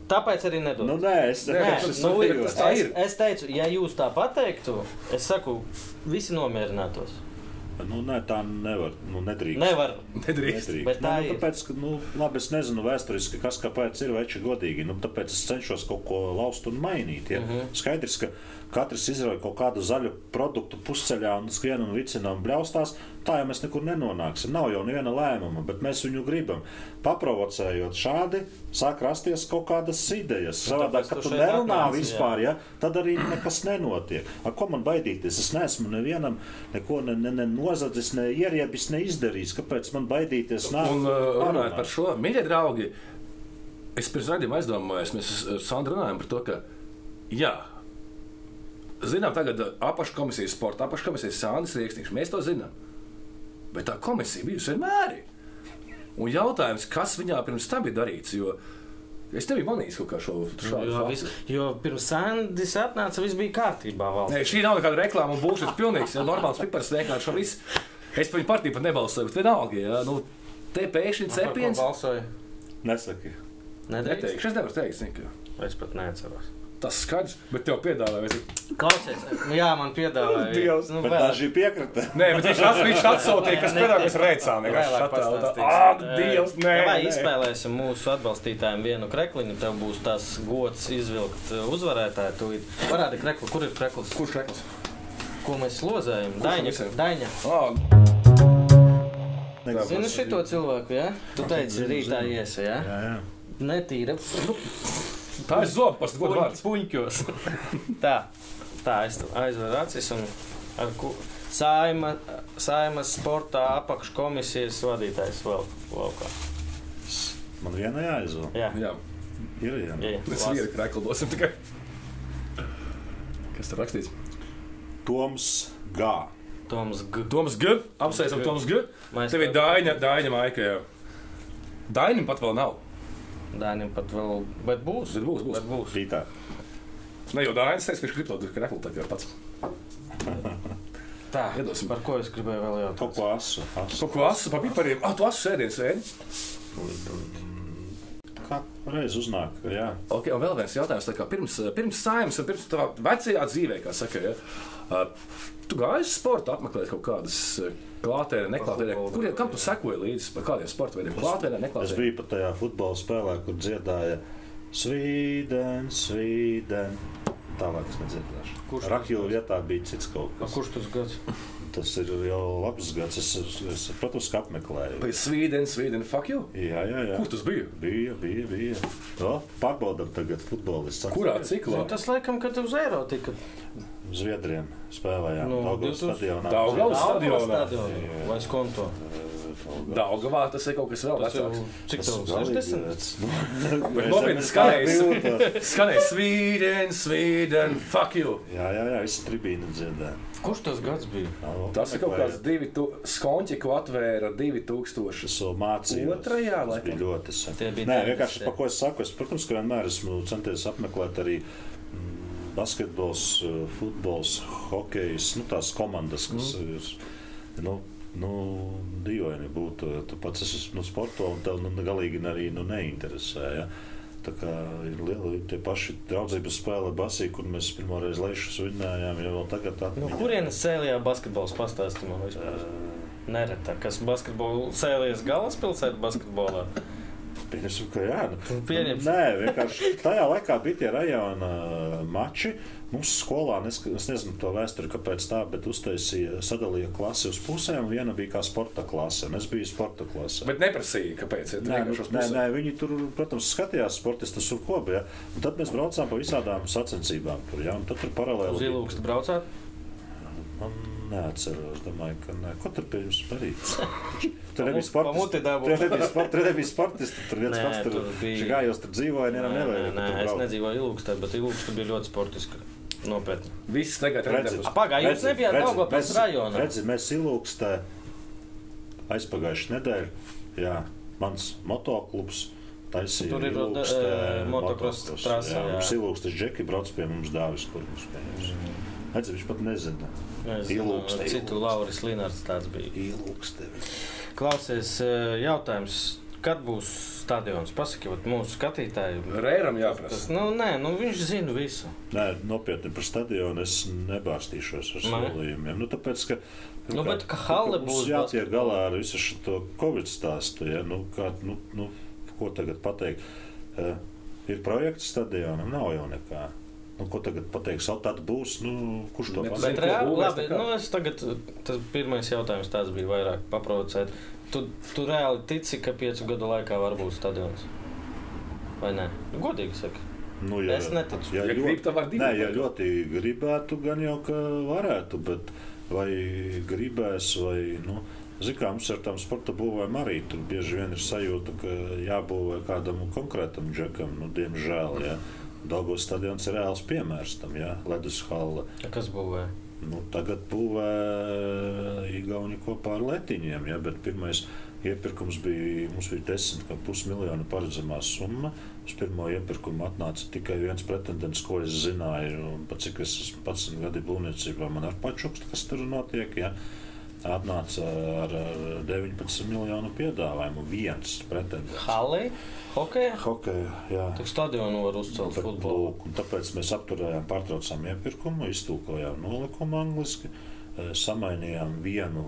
Tāpēc arī nedod. Nu, nē, es Nē, nu, tas tā es, ir. es teicu, ja jūs tā pateiktu, es saku, visi nomierinātos. Nu, nē, tā nevar, nu, nedrīkst. Nevar. Nedrīkst. Nedrīkst. Bet tā nu, ir. Tāpēc, ka, nu, labi, es nezinu vēsturiski, kas kāpēc ir veči godīgi. Nu, tāpēc es cenšos kaut ko laust un mainīt. Ja? Mhm. Uh -huh. Skaidrs, ka katrs izrauj kaut kādu zaļu produktu pusceļā un skrien un vicina un bļaustās. Tā jau mēs nekur nenonāksim. Nav jau neviena lēmuma, bet mēs viņu gribam. Paprovocējot šādi, sāk rasties kaut kādas idejas. Savādāk, tāpēc kad tu tu šeit nerunā atnāci, vispār, ja, tad arī nekas nenotiek. Ar ko man baidīties? Es neesmu nevienam neko ne, ne, ne nozadzis, ne ieriebis, ne izdarījis. Kāpēc man baidīties? Nā, Un uh, runājot par šo, mīļie draugi, es pirms raidījuma aizdomājos, mēs ar Sandru runājam par to, ka jā, zinām tagad apakškomisijas sporta, apakškomisijas Sandrs Rieksniņš, mēs to zinām. Bet tā komisija bijusi vienmēr. Un jautājums, kas viņā pirms tam bija darīts, jo es nebiju manījis kaut kā šo šādu Jo, vis, jo pirms Sandis atnāca, viss bija kārtībā valsts. Nē, šī nav nekāda reklāma un būšas pilnīgs, ja normāls pipars vienkārši šo visu. Es par viņu partiju pat nebalsoju, bet vienalga, ja, nu, te pēkšņi cepiens. balsoja? Nesaki. Nedrīkst. Neteikšu, es nevaru teikt, zinu, ka Es pat neatceros. tas skaidrs, bet tev piedāvāja. Klausies, nu jā, man piedāvāja. Dievs, nu, Bet vēl- daži piekrita. Nē, bet viņš, ats, viņš atsautīja, kas pēdējā, kas reicā. Vēlāk pastāstīsim. Ak, Dievs, nē, Vai nē. izspēlēsim mūsu atbalstītājiem vienu krekliņu, tev būs tas gods izvilkt uzvarētāju. Tūlīt. Parādi kreklu, kur ir krekls? Kurš rekls? Ko mēs slozējam? Daņa. visiem? Daņa. Oh, Zini šito cilvēku, jā? Ja? Tu teici, rītā iesi, jā? Jā, jā. Netīra. tā ir zobpasta, ko vārds. Puņķos. tā, tā es aizveru acis un ar ku... Saima, Saimas sportā apakškomisijas vadītājs vēl laukā. Man viena jāizvēl. Jā, Jā, Ir, jā. jā. mēs vienu kreklu dosim tikai. Kas tur rakstīts? Toms Gā. Toms G. Toms G. Apsveicam Toms G. Mēs Tev ir Daņa, Daņa Maika, jā. Daņam pat vēl nav. Dāņiem pat vēl, bet būs. Bet būs, būs. Bet būs. Rītā. Ne, jo Daņas teiks, ka viņš kripto kreklu tagad jau pats. Tā, Iedosim. par ko es gribēju vēl jautāt? Kaut ko asu. asu. Kaut ko asu pa pipariem. Ah, tu asu sēdienas ēdi? Kā reiz uznāk, jā. Ok, un vēl viens jautājums. Tā kā pirms, pirms Saimas un pirms tavā vecajā dzīvē, kā saka, ja, uh, tu gāji uz sportu apmeklēt kaut kādas uh, klātēne, neklātēne. Kuriem, kam tu sekoji līdzi par kādiem sporta veidiem? Klātēne, Es neklātēne? biju pat tajā futbola spēlē, kur dziedāja Svīden, Svīden. Tālāk es nedzirdēšu. Kurš Rakju vietā bija cits kaut A, kas. kurš tas gads? Tas ir jau labs gads. Es, es, es protams, ka apmeklēju. Vai Svīden, Svīden, fuck you? Jā, jā, jā. Kur tas bija? Bija, bija, bija. O, pārbaudam tagad futbolists. Kurā ciklā? Nu, tas laikam, kad uz Eiro tika. Zviedriem spēlējām. Nu, Daugavas divtūkstoš- stadionā. Daugavas stadionā. stadionā. Vai skonto? Daugavā tas ir kaut kas vēl Tas jau, vecāks. cik Tas tev? sešdesmit? galīgais. Bet Nu, nopietni mēs skanēs. tā bijām. Skanēja Svīden, Svīden, fuck you. Jā, jā, jā, visi tribīni dziedāja. Kurš tas gads bija? Tas ir kaut kāds divi tu... skonķi, ko atvēra divi tūkstoši. Es to mācījos. Otrajā, Tas laikam. bija ļoti sen. Tie bija Nē, deviņdesmit, vienkārši jā. par ko es saku. Es, protams, ka vienmēr esmu centies apmeklēt arī mm, basketbols, eh, futbols, hokejs, nu, tās komandas, kas mm. ir nu, nu, dīvaini būtu. Tu pats esi nu, sporto un tev nu, galīgi arī nu, neinteresē. Ja? Tā kā ir lieli tie paši draudzības spēle basī, kur mēs pirmoreiz lešus vinnējām, jau vēl tagad Nu, atmiņā. kurienes sēlijā basketbols pastāsti man vispār? Nereta, kas basketbolu sēlies galvaspilsētu basketbolā? Pieņemsim, ka jā. Nu, Pieņemsim. Nē, vienkārši tajā laikā bija tie rajona mači. Mums skolā, es, es nezinu to vēsturi, kāpēc tā, bet uztaisīja, sadalīja klasi uz pusēm, un viena bija kā sporta klase, un es biju sporta klasē. Bet neprasīja, kāpēc. Ja, Nē, nu, nē, nē, viņi tur, protams, skatījās sportistus un ko bija. Un tad mēs braucām pa visādām sacensībām tur, ja, un tad tur Uz paralēli. Ilūkstu braucāt? Man neatceros, domāju, ka nē. Ko tur pie jums darīt? Tur nebija Pa muti sportisti. dabūt. Tur nebija sport- tur nebija sportisti. Tur viens Nē, pats tur tur bija- žigājos, tur dzīvoja, nevienam Nē, nevajag. nē, tur es braukt. nedzīvoju Ilūkstā, bet Ilūksta bija ļoti sportiska. Nopietni. Viss tagad ir Redzi, redz. Pagā, jūs redzi, nebijāt redzi, Daugavpils mēs- rajonā? Redzi, mēs Ilūkstē aizpagājuši nedēļu, jā, mans motoklubs taisīja Tur ir, Ilūkstē eh, motocross motocross, trasa, jā. jā. Mums Ilūkstes džeki brauc pie mums dāvis, kur mums pieņems. Redzi, viņš pat nezina. Es Ilūkste, zinu, citu Ilūkste. Lauris Linārds tāds bija. Ilūkste. Klausies, jautājums, kad būs stadions? Pasaki, vat mūsu skatītāji. Reiram jāprasa. Tas, nu, nē, nu, viņš zina visu. Nē, nopietni par stadionu es nebārstīšos ar solījumiem. Nu, tāpēc, ka, nu, kā, bet, ka hale būs... Mums jātiek galā ar visu šo Covid stāstu. Ja? Nu, kā, nu, nu, ko tagad pateikt? Uh, ir projekts stadionam, nav jau nekā. Nu, ko tagad pateiks, tad būs, nu, kurš to pasaka? Bet reāli, labi, nu, es tagad, tas pirmais jautājums tāds bija vairāk paprovocēt. Tu, tu reāli tici, ka piecu gadu laikā var būt stadions? Vai nē? Nu, godīgi saka. Nu, ja, es neticu. Ja, ja ļoti, grib, tad var divi. Nē, ja ļoti gribētu, gan jau, ka varētu, bet vai gribēs, vai, nu, zin kā, mums ar tām sporta būvēm arī tur bieži vien ir sajūta, ka jābūvē kādam konkrētam džekam, nu, diemžēl, ja. Daugavas stadions ir reāls piemērs tam, ja, Ledus halla. Kas būvē? Nu, tagad būvē Igauni kopā ar Letiņiem, ja, bet pirmais iepirkums bija, mums bija desmit kā pusmiljonu paredzamā summa. Uz pirmo iepirkumu atnāca tikai viens pretendents, ko es zināju, un pat cik es esmu pats gadi būvniecībā, man ar pačukst, kas tur notiek, ja. Atnāca ar deviņpadsmit miljonu piedāvājumu. Viens pretendents. Halei? Hokeja? Hokeja, jā. Tik stadionu var uzcelt futbolu. Lūk, un tāpēc mēs apturējām, pārtraucām iepirkumu, iztūkojām nolikumu angliski, samainījām vienu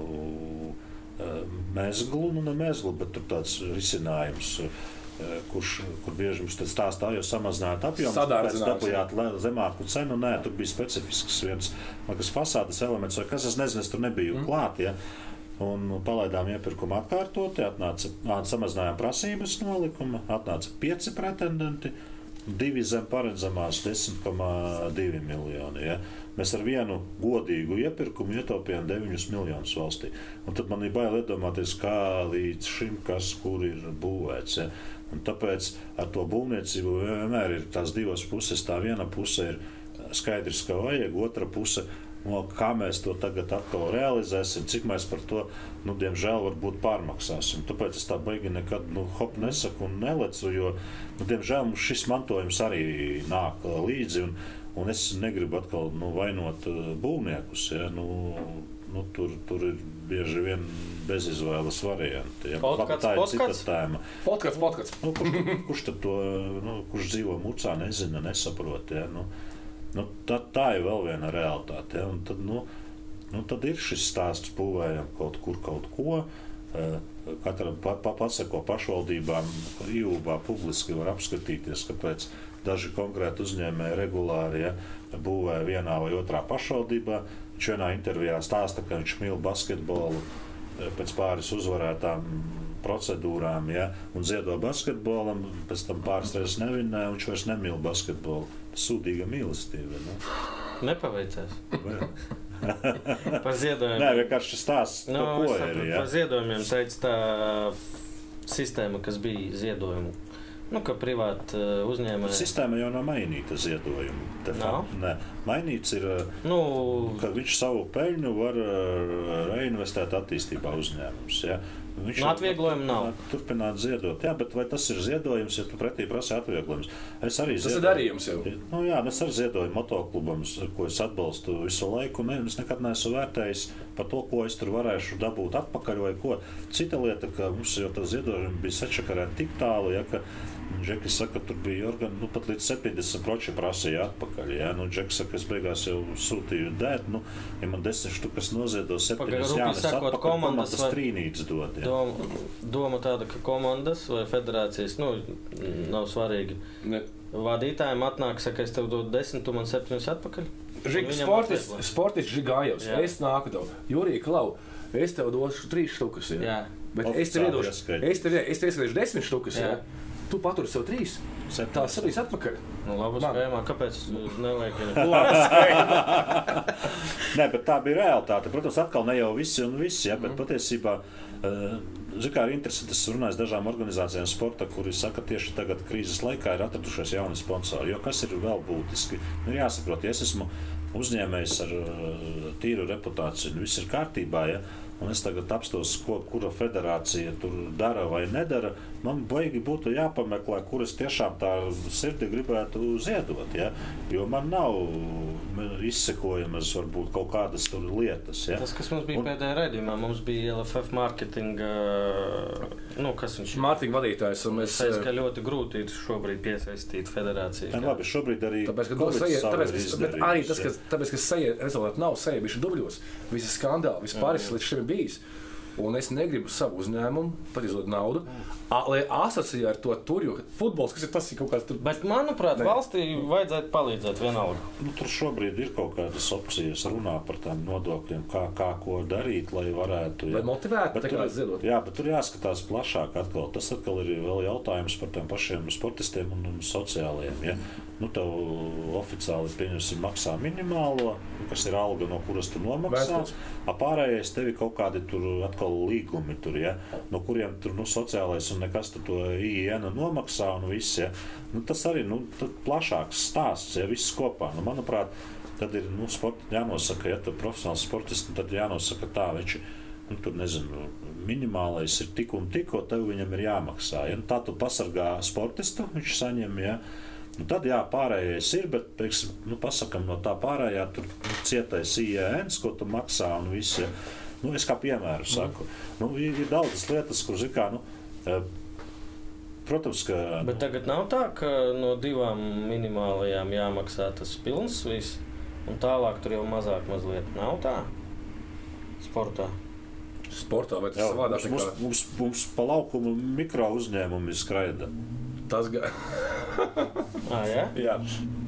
mezglu, nu ne mezglu, bet tur tāds risinājums, kurš, kur bieži mums tad stāstā, jo samazināt apjomus, tāpēc dabujāt zemāku cenu. Nē, tur bija specifisks viens, kas fasādes elements, vai kas, es nezinu, es tur nebiju mm. klāt, ja. Un palaidām iepirkumu atkārtoti, atnāca, samazinājām prasības nolikuma, atnāca pieci pretendenti, divi zem paredzamās desmit komā divi miljoni, ja. Mēs ar vienu godīgu iepirkumu ietaupījām deviņus miljonus valstī. Un tad man ir bail iedomāties, kā līdz šim, kas, kur ir būvēts, ja. Un tāpēc ar to būvniecību vienmēr ir tās divas puses. Tā viena puse ir skaidrs, ka vajag, otra puse, no kā mēs to tagad atkal realizēsim, cik mēs par to, nu, diemžēl, varbūt pārmaksāsim. Tāpēc es tā baigi nekad, nu, hop nesaku un nelecu, jo, nu, diemžēl, mums šis mantojums arī nāk līdzi, un, un es negribu atkal, nu, vainot būvniekus, ja, nu, nu, tur, tur ir bieži vien bezizvēles varianti. Ja. Podkats, tā ir podkats? cita tēma. Podkats, podkats. Nu, kurš, kurš tad to, nu, kurš dzīvo mucā, nezina, nesaprot, ja, nu, nu, tā, tā ir vēl viena realitāte, ja, un tad, nu, nu, tad ir šis stāsts, būvējam kaut kur kaut ko, katram pa, pa, pasako pašvaldībām, Ījūbā publiski var apskatīties, kāpēc daži konkrēti uzņēmēji regulāri, ja, būvē vienā vai otrā pašvaldībā. Viņš vienā intervijā stāsta, ka viņš mīl basketbolu pēc pāris uzvarētām procedūrām, ja, un ziedo basketbolam, pēc tam pāris reizes nevinēja, un viņš vairs nemīl basketbolu. Sūdīga mīlestība. Nu. Nepaveicās. Par ziedojumiem. Nē, vienkārši stāsts, no, to, ko ir. Ja. Par ziedojumiem teica tā sistēma, kas bija ziedojumu. Nu, ka privāti uzņēmēji... Sistēma jau nav mainīta ziedojumu. Nav? Nē, mainīts ir, nu... ka viņš savu peļņu var reinvestēt attīstībā uzņēmums. Ja? Viņš nu, atvieglojumu nav. Turpināt ziedot. Jā, bet vai tas ir ziedojums, ja tu pretī prasi atvieglojums? Es arī tas ziedoju. Ir darījums jau. Nu, jā, es arī ziedoju motoklubam, ko es atbalstu visu laiku. Ne, es nekad neesmu vērtējis par to, ko es tur varēšu dabūt atpakaļ vai ko. Cita lieta, ka mums jau tas ziedojumi bija sačakarēti tik tālu, ja, ka Džekis saka, tur bija organ, nu, pat līdz septiņdesmit procentu prasīja atpakaļ. Ja? Nu, Džekis saka, es beigās jau sūtīju dēt, nu, ja man desmit štukas noziedo septiņdesmit jānes atpakaļ, ko man tas trīnīts dod. Ja? Doma, doma tāda, ka komandas vai federācijas, nu, nav svarīgi. Ne. Vadītājiem atnāk, saka, es tev dodu desmit, tu man septiņus atpakaļ. Žig, sportists, sportists Žigājevs, es nāku tev, Jurija Klau, es tev došu trīs štukas, ja? Jā. Bet es tev iedošu, es tev iedošu desmit štukas, jā. Ja? Tu paturi sev trīs. Tās arī atpakaļ. Nu, labi, spējumā. Kāpēc nevajag viņu? Nē, bet tā bija realitāte. Protams, atkal ne jau visi un visi, ja, bet mm. patiesībā, zin kā ir interesanti, es runāju dažām organizācijām sporta, kuri saka, tieši tagad krīzes laikā ir atradušies jauni sponsori. Jo kas ir vēl būtiski? Nu, jāsaprot, ja es esmu uzņēmējs ar tīru reputāciju, viss ir kārtībā, ja, un es tagad apstos, ko, kura federācija tur dara vai nedara, man baigi būtu jāpameklē, kuras tiešām tā sirdi gribētu ziedot, ja? Jo man nav izsekojamas varbūt kaut kādas tur lietas. Ja? Tas, kas mums bija un... pēdējā raidījumā, mums bija L F F mārketinga, nu, kas viņš ir? Mārketinga vadītājs, un mēs... Es ka ļoti grūti ir šobrīd piesaistīt federāciju. Jā, labi, šobrīd arī... Tāpēc, ka seja, tāpēc, bet arī tas, ka, tāpēc, ka seja rezultāti nav, seja bišķi dubļos, visi skandāli, vispār līdz šim ir bijis. Un es negribu savu uzņēmumu, pat izdot naudu, a, lai asociē ar to tur, jo futbols, kas ir tas, ir kaut kāds tur... Bet, manuprāt, ne. valstī vajadzētu palīdzēt vienalga. Nu, tur šobrīd ir kaut kādas opcijas runā par tām nodokļiem, kā, kā ko darīt, lai varētu... Lai motivētu, tā kā ziedot. Jā, bet tur jāskatās plašāk atkal. Tas atkal ir vēl jautājums par tiem pašiem sportistiem un, un sociālajiem, ja? Nu, tev oficiāli, pieņemsim, maksā minimālo, kas ir alga, no kuras tu nomaksā, a pārējais tevi kaut kādi tur atkal līgumi tur, ja, no kuriem tur, nu, sociālais un nekas tur to I N nomaksā un viss, ja. Nu, tas arī, nu, plašāks stāsts, ja, viss kopā. Nu, manuprāt, tad ir, nu, sport, jānosaka, ja tu profesionāls sportists, tad jānosaka tā, viņš, nu, tur, nezinu, minimālais ir tik un tik, ko tev viņam ir jāmaksā, ja. Nu, tā tu pasargā sportistu, viņš saņem, ja. Nu, tad, jā, pārējais ir, bet, teiksim, nu, pasakam no tā pārējā, tur cietais I N, ko tu maksā un viss, ja. Nu, es kā piemēru saku. Mm. Nu, ir, ir daudzas lietas, kuras ir kā, nu, protams, ka... Bet nu, tagad nav tā, ka no divām minimālajām jāmaksā tas pilns viss, un tālāk tur jau mazāk mazliet. Nav tā? Sportā. Sportā, vai tas jā, savādāk mums, nekā... Mums, mums pa laukumu mikro uzņēmumi skraida. Tas ga... Ā, jā? Jā.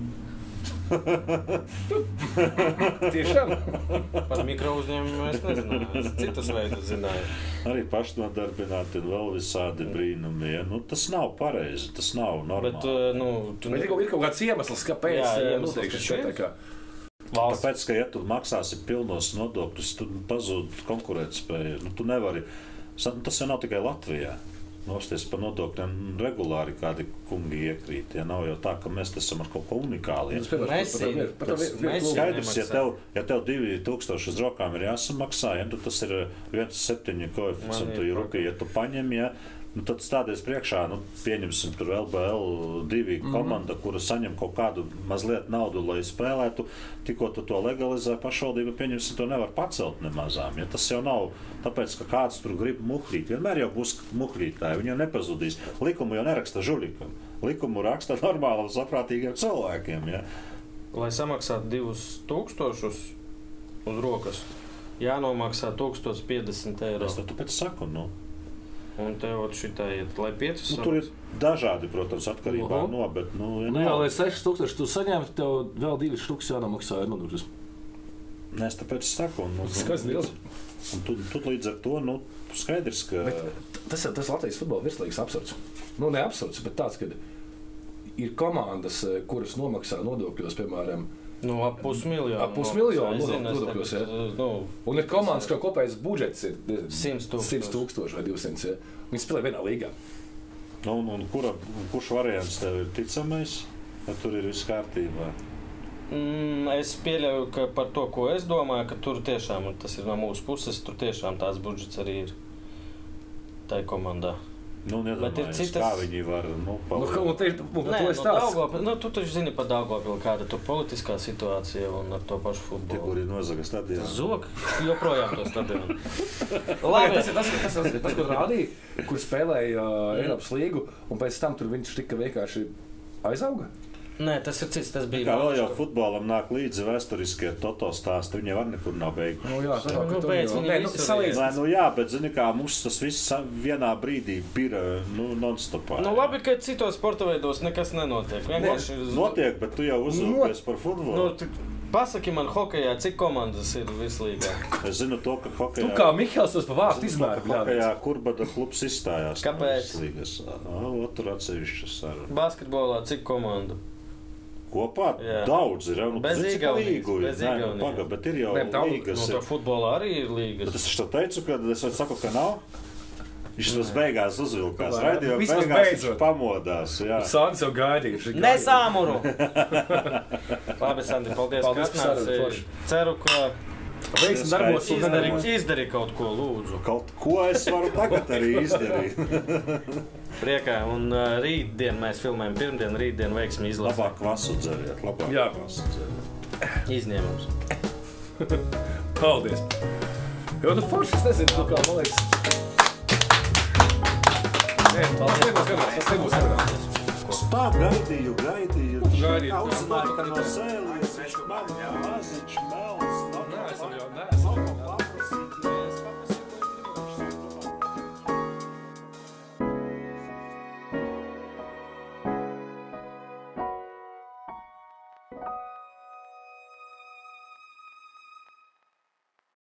Tiešām? Par mikro uzņēmumu es nezināju. Es citus veidus zināju. Arī pašnodarbināti un vēl visādi brīnumi. Ja? Nu, tas nav pareizi, tas nav normāli. Bet, nu, tu... Bet ir kaut kāds iemesls, kāpēc jā, noteikti šeit tā kā... Valsts. Tāpēc, ka ja tu maksāsi pilnos nodokļus, tu pazūd konkurētspēju. Nu, tu nevari... Tas jau nav tikai Latvijā. Nosties par nodokļiem regulāri kādi kungi iekrīt. Ja nav jau tā, ka mēs esam ar kaut ko unikāli. Ja? Mēs esam skaidrs, ja tev, ja tev divi tūkstoši uz rokām ir jāsamaksā, ja, tad tas ir viens septiņi koeficientu rupi, ja tu paņem, ja, nu, tad stādies priekšā, nu, pieņemsim tur L B L divi mm-hmm. komanda, kura saņem kaut kādu mazliet naudu, lai spēlētu, tikko tu to legalizē, pašvaldība, pieņemsim, to nevar pacelt nemazām. Ja? Tas jau nav tāpēc, ka kāds tur grib muhlīt. Vienmēr jau būs muhlītāji, viņi jau nepazudīs. Likumu jau neraksta žuļikam. Likumu raksta normālam, saprātīgiem cilvēkiem. Ja? Lai samaksātu divus tūkstošus uz rokas, jānomaksā tūkstoš piecdesmit eiro. Es tad pēc saku, nu. Un tev šitā iet, lai piecus nu, tur ir dažādi, protams, atkarībā uh-huh. no, bet, nu, ja nu jā, lai sešas tūkstoši tu saņēmi, tev vēl divas štukas jānomaksā ir nodokļus. Nē, es tāpēc saku. Un, un, Skaidrs liels. Un tu, tu līdz ar to, nu, skaidrs, ka... Bet tas ir tas Latvijas futbola virslīgas absurds. Nu, ne absurds, bet tāds, ka ir komandas, kuras nomaksā nodokļos, piemēram, nu, ap pusmiljonu. Ap pusmiljonu nodokļos, jā. Nu, un ir komandas, kā kopējais budžets ir simts tūkstoši vai divsimt, jā. Viņi spēlē vienā līgā. Nu, un, un kura, kurš variants tev ir ticamais? Vai tur ir viss kārtībā? Mm, es pieļauju, ka par to, ko es domāju, ka tur tiešām, un tas ir no mūsu puses, tur tiešām tās budžets arī ir tai komandā. Nu, nedomājies, citas... kā viņi var, nu, palīdz. Nu, te, nu, Nē, no Daugavpils, nu, tu taču zini par Daugavpilu, kāda tur politiskā situācija un ar to pašu futbolu. Tie, kuri nozaga stadionu. Zog, joprojām to stadionu. Labi. Tas ir tas, tas, tas, tas, ko rādīja, kur spēlēja uh, Eiropas līgu, un pēc tam tur viņš tika vienkārši aizauga. Nē, tas ir cits, tas bija. Kā vēl jau futbolam nāk līdzi vēsturiskie toto stāsti, viņi var nekur nav beiguši. Nu jā, tā, nu, beidz, viņi nu, salīdz. Nē, nu jā, bet zini kā, mums tas viss vienā brīdī pira, nu, non-stopā. Nu labi, ka citos sporta veidos nekas nenotiek. Vienkārši... Notiek, bet tu jau uzvilpies Not... par futbolu. Nu, tu... Pasaki man hokejā, cik komandas ir vislīgā? Es zinu to, ka hokejā... Tu kā Mihals tos pa vārtu izmēru. Hokejā Kurbada klubs izstājās. Kāpēc? No tur atsevišķas saruna. Basketbolā cik komandu? Kopā jā. Daudz ir. Nu, bez Igaunijas. Bez Igaunijas. Nu, paga, bet ir jau ne, tā, līgas. No to futbolā arī ir līgas. Bet es to teicu, kad es saku, ka nav. Viņš tos beigās uzvilkās. Raidījā beigās viņš pamodās. Sāni sev gaidījuši. Nesāmuru! Labi, Sandi, paldies, paldies ka atnāci. Ceru, ka... Veiksim darbos un izdari, izdari kaut ko, lūdzu. Kaut ko es varu tagad arī izdarīt. Priekā, un uh, rītdien mēs filmējam pirmdien, rītdien veiksim izlasi. Labāk vasu dzeriet, labāk Jā. vasu dzeriet. Izņēmums. Paldies! Jo tu forši, es nezinu, tu kā, man liekas. Nē, tas nebūs garās, tas nebūs garās. Tā gaidīju, gaidīju. Gaidīju. Uzzināju, ka no sēlies, viņš man maziņš, mel.